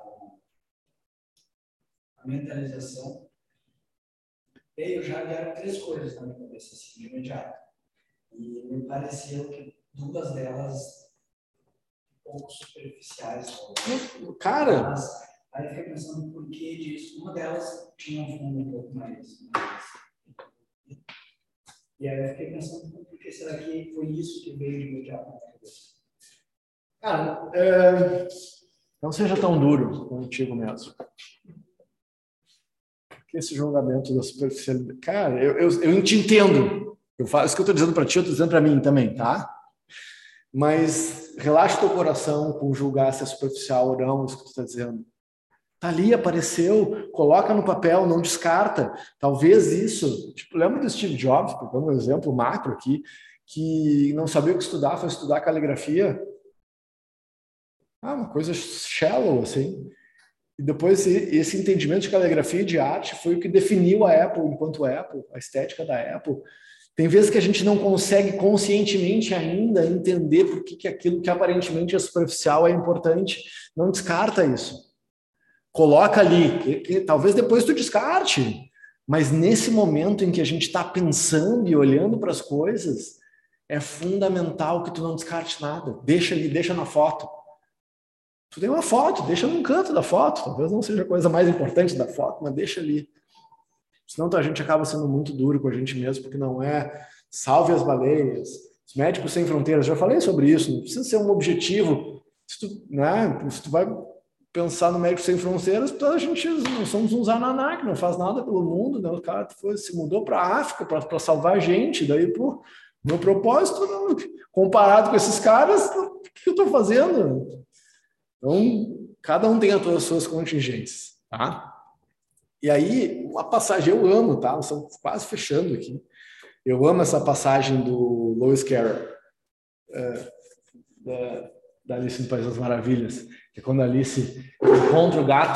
a mentalização, veio já vieram três coisas na minha cabeça, assim, de imediato. E me pareceu que duas delas um pouco superficiais. Cara... Mas, aí eu fiquei pensando por que disso. Uma delas tinha um fundo um pouco mais, mais... E aí eu fiquei pensando por que será que foi isso que veio de imediato na minha cabeça. Cara, é... não seja tão duro contigo mesmo. Porque esse julgamento da superficialidade... Cara, eu, eu, eu te entendo. Eu faço isso que eu estou dizendo para ti, eu estou dizendo para mim também, tá? Mas relaxa teu coração com julgar se é superficial ou não, isso que tu está dizendo. Tá ali, apareceu, coloca no papel, não descarta. Talvez isso... Tipo, lembra do Steve Jobs, pegando um exemplo macro aqui, que não sabia o que estudar, foi estudar caligrafia. Ah, uma coisa shallow, assim. E depois esse entendimento de caligrafia e de arte foi o que definiu a Apple enquanto Apple, a estética da Apple. Tem vezes que a gente não consegue conscientemente ainda entender por que, que aquilo que aparentemente é superficial é importante. Não descarta isso. Coloca ali, que, que, talvez depois tu descarte, mas nesse momento em que a gente está pensando e olhando para as coisas, é fundamental que tu não descarte nada. Deixa ali, deixa na foto. Tu tem uma foto, deixa num canto da foto. Talvez não seja a coisa mais importante da foto, mas deixa ali. Senão a gente acaba sendo muito duro com a gente mesmo, porque não é salve as baleias, os médicos sem fronteiras. Já falei sobre isso, não precisa ser um objetivo. Se tu, né, se tu vai pensar no Médicos Sem Fronteiras, a gente não somos um Zananá, que não faz nada pelo mundo, né? O cara foi, se mudou para a África para salvar a gente. Daí, pô, meu propósito, comparado com esses caras, o que eu estou fazendo? Então, cada um tem as suas contingências, tá? E aí, uma passagem, eu amo, tá? Nós estamos quase fechando aqui. Eu amo essa passagem do Lewis Carroll, é, da, da Alice no País das Maravilhas, que é quando a Alice encontra o gato.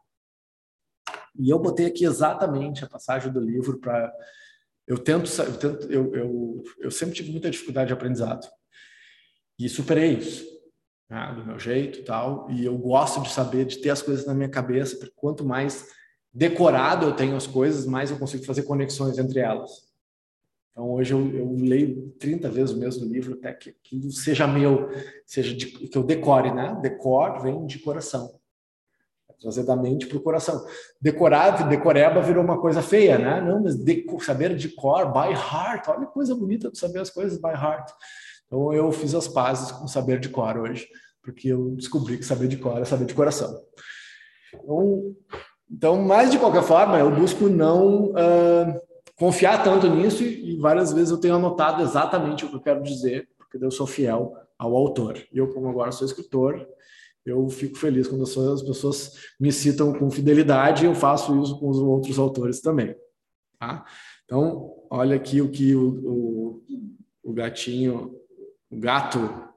E eu botei aqui exatamente a passagem do livro para... Eu tento... Eu, tento eu, eu, eu sempre tive muita dificuldade de aprendizado. E superei isso. Né, do meu jeito e tal, e eu gosto de saber, de ter as coisas na minha cabeça, porque quanto mais decorado eu tenho as coisas, mais eu consigo fazer conexões entre elas. Então hoje eu, eu leio trinta vezes o mesmo livro até que aquilo seja meu, seja de, que eu decore, né? Decor vem de coração. É trazer da mente para o coração. Decorar, decoreba virou uma coisa feia, né? Não, mas deco, saber de cor, by heart, olha que coisa bonita de saber as coisas by heart. Então, eu fiz as pazes com saber de cor hoje, porque eu descobri que saber de cor é saber de coração. Então, então mas de qualquer forma, eu busco não uh, confiar tanto nisso e, e várias vezes eu tenho anotado exatamente o que eu quero dizer, porque eu sou fiel ao autor. E eu, como agora sou escritor, eu fico feliz quando as pessoas me citam com fidelidade e eu faço isso com os outros autores também. Tá? Então, olha aqui o que o, o, o gatinho... O gato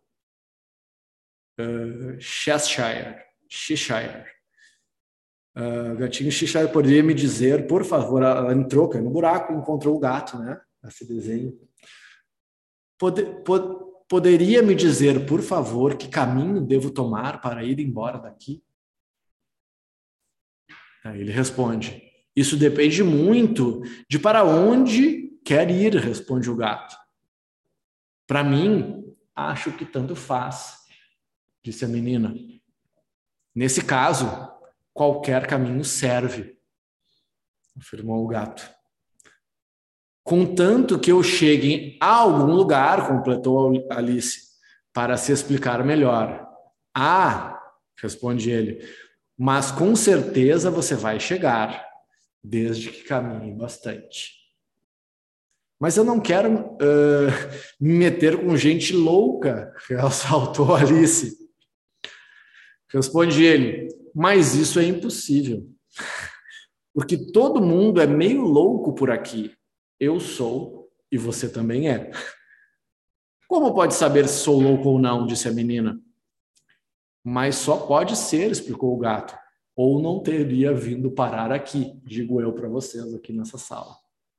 uh, Cheshire, Cheshire. Uh, o gatinho Cheshire poderia me dizer, por favor, ela entrou, caiu no buraco e encontrou o gato, né? Esse desenho. Pode, pod, poderia me dizer, por favor, que caminho devo tomar para ir embora daqui? Aí ele responde: isso depende muito de para onde quer ir, responde o gato. Para mim, acho que tanto faz, disse a menina. Nesse caso, qualquer caminho serve, afirmou o gato. Contanto que eu chegue a algum lugar, completou Alice, para se explicar melhor. Ah, responde ele, mas com certeza você vai chegar, desde que caminhe bastante. Mas eu não quero uh, me meter com gente louca, ressaltou Alice. Responde ele, mas isso é impossível, porque todo mundo é meio louco por aqui. Eu sou e você também é. Como pode saber se sou louco ou não, disse a menina. Mas só pode ser, explicou o gato, ou não teria vindo parar aqui, digo eu para vocês aqui nessa sala.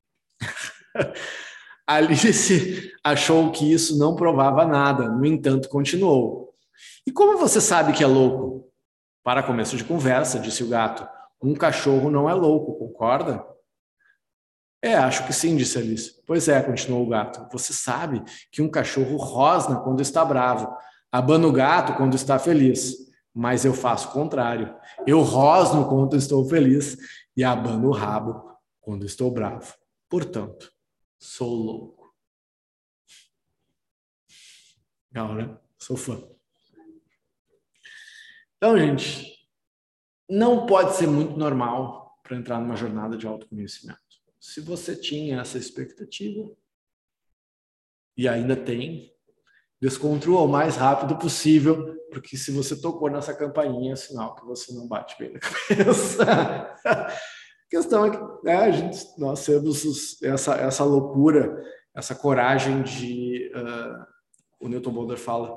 Alice achou que isso não provava nada, no entanto continuou. E como você sabe que é louco? Para começo de conversa, disse o gato, um cachorro não é louco, concorda? É, acho que sim, disse Alice. Pois é, continuou o gato, você sabe que um cachorro rosna quando está bravo, abana o gato quando está feliz, mas eu faço o contrário. Eu rosno quando estou feliz e abano o rabo quando estou bravo. Portanto, sou louco. Legal, né? Sou fã. Então, gente, não pode ser muito normal para entrar numa jornada de autoconhecimento. Se você tinha essa expectativa e ainda tem, descontrua o mais rápido possível, porque se você tocou nessa campainha, é sinal que você não bate bem na cabeça. A questão é que né, a gente, nós temos os, essa, essa loucura, essa coragem de... Uh, o Newton Boulder fala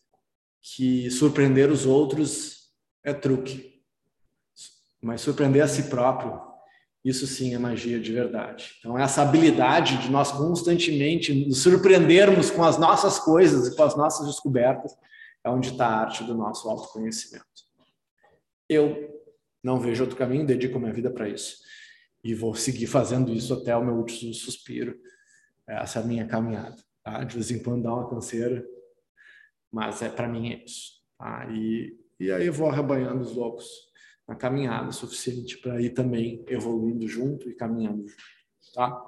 que surpreender os outros é truque, mas surpreender a si próprio, isso sim é magia de verdade. Então, essa habilidade de nós constantemente nos surpreendermos com as nossas coisas e com as nossas descobertas é onde está a arte do nosso autoconhecimento. Eu não vejo outro caminho, dedico minha vida para isso. E vou seguir fazendo isso até o meu último suspiro. Essa é a minha caminhada. Tá? De vez em quando dá uma canseira, mas é, para mim é isso. Tá? E, e aí eu vou arrebanhando os loucos na caminhada suficiente para ir também evoluindo junto e caminhando junto, tá?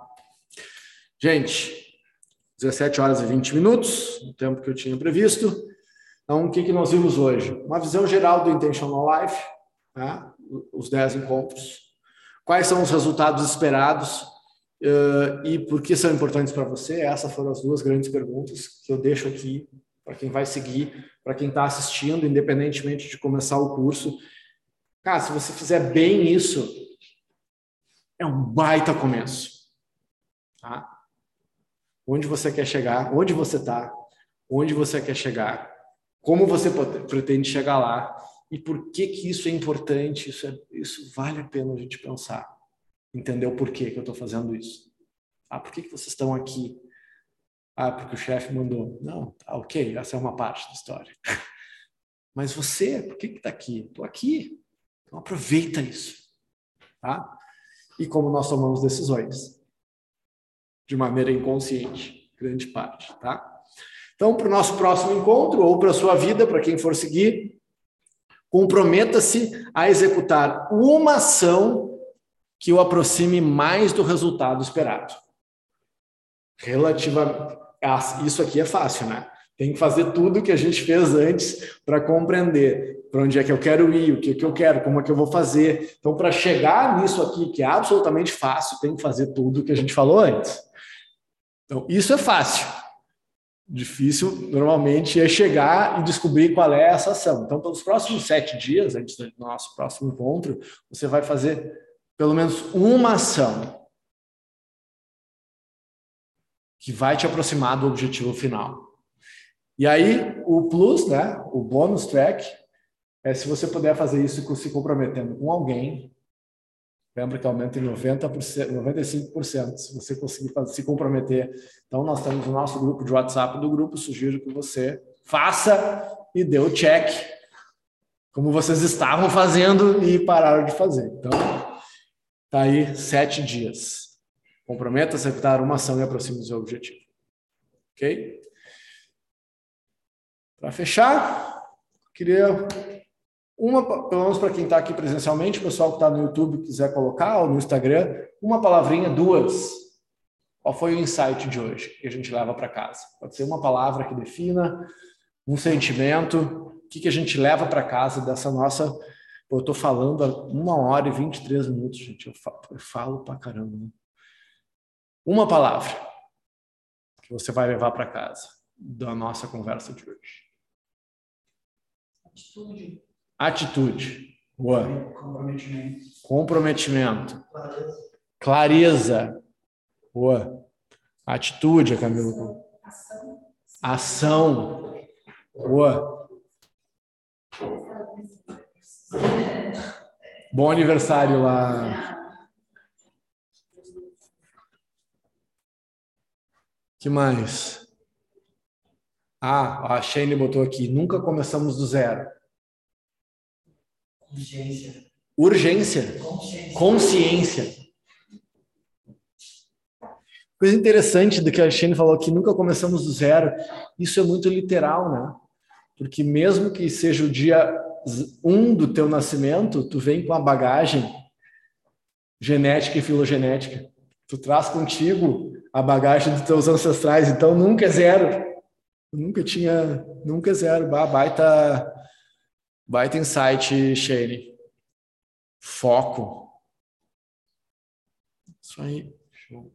Gente, dezessete horas e vinte minutos, o tempo que eu tinha previsto. Então, o que, que nós vimos hoje? Uma visão geral do Intentional Life, tá? Os dez encontros. Quais são os resultados esperados uh, e por que são importantes para você? Essas foram as duas grandes perguntas que eu deixo aqui para quem vai seguir, para quem está assistindo, independentemente de começar o curso. Cara, se você fizer bem isso, é um baita começo. Tá? Onde você quer chegar, onde você está, onde você quer chegar, como você pretende chegar lá e por que que isso é importante, isso, é, isso vale a pena a gente pensar. Entender o porquê que eu estou fazendo isso. Ah, por que que vocês estão aqui? Ah, porque o chefe mandou. Não, tá, ok, essa é uma parte da história. Mas você, por que que está aqui? Estou aqui. Então aproveita isso, tá? E como nós tomamos decisões, de maneira inconsciente, grande parte, tá? Então, para o nosso próximo encontro, ou para a sua vida, para quem for seguir, comprometa-se a executar uma ação que o aproxime mais do resultado esperado. Relativa, isso aqui é fácil, né? Tem que fazer tudo que a gente fez antes para compreender para onde é que eu quero ir, o que, que eu quero, como é que eu vou fazer. Então, para chegar nisso aqui, que é absolutamente fácil, tem que fazer tudo que a gente falou antes. Então, isso é fácil. Difícil, normalmente, é chegar e descobrir qual é essa ação. Então, pelos próximos sete dias, antes do nosso próximo encontro, você vai fazer pelo menos uma ação que vai te aproximar do objetivo final. E aí, o plus, né, o bônus track, é se você puder fazer isso se comprometendo com alguém, lembra que aumenta em noventa por cento, noventa e cinco por cento se você conseguir fazer, se comprometer. Então, nós temos o nosso grupo de WhatsApp do grupo, sugiro que você faça e dê o check como vocês estavam fazendo e pararam de fazer. Então, tá aí sete dias. Comprometa-se a executar uma ação e aproxime do seu objetivo. Ok? Para fechar, queria uma, pelo menos para quem está aqui presencialmente, o pessoal que está no YouTube quiser colocar, ou no Instagram, uma palavrinha, duas. Qual foi o insight de hoje que a gente leva para casa? Pode ser uma palavra que defina, um sentimento, o que, que a gente leva para casa dessa nossa... Pô, eu estou falando há uma hora e vinte e três minutos, gente. Eu falo, eu falo pra caramba. Né? Uma palavra que você vai levar para casa da nossa conversa de hoje. Atitude. Atitude. Boa. Comprometimento. Comprometimento. Clareza. Clareza. Boa. Atitude, Camilo. Ação. Ação. Boa. Bom aniversário lá. Que mais? Ah, a Shane botou aqui. Nunca começamos do zero. Urgência. Urgência. Consciência. Consciência. Coisa interessante do que a Shane falou aqui. Nunca começamos do zero. Isso é muito literal, né? Porque mesmo que seja o dia um do teu nascimento, tu vem com a bagagem genética e filogenética. Tu traz contigo a bagagem dos teus ancestrais. Então, nunca é zero. Nunca tinha... Nunca é zero. Baita, baita insight, Shane. Foco. Isso aí. Show.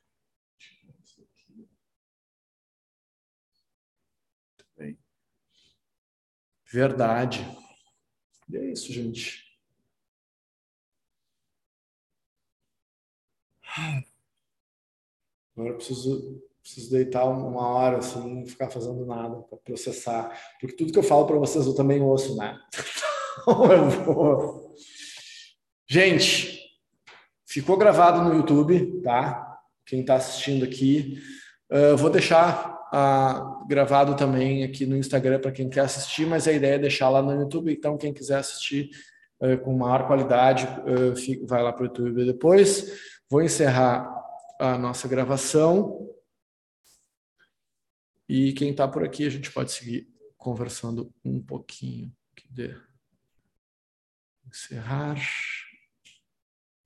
Bem. Verdade. E é isso, gente. Agora eu preciso, preciso deitar uma hora, assim, não ficar fazendo nada para processar. Porque tudo que eu falo para vocês eu também ouço, né? Então eu vou... Gente, ficou gravado no YouTube, tá? Quem está assistindo aqui. Uh, vou deixar uh, gravado também aqui no Instagram para quem quer assistir, mas a ideia é deixar lá no YouTube. Então, quem quiser assistir uh, com maior qualidade, uh, fica, vai lá para o YouTube depois. Vou encerrar a nossa gravação. E quem está por aqui, a gente pode seguir conversando um pouquinho. Que dê. Encerrar.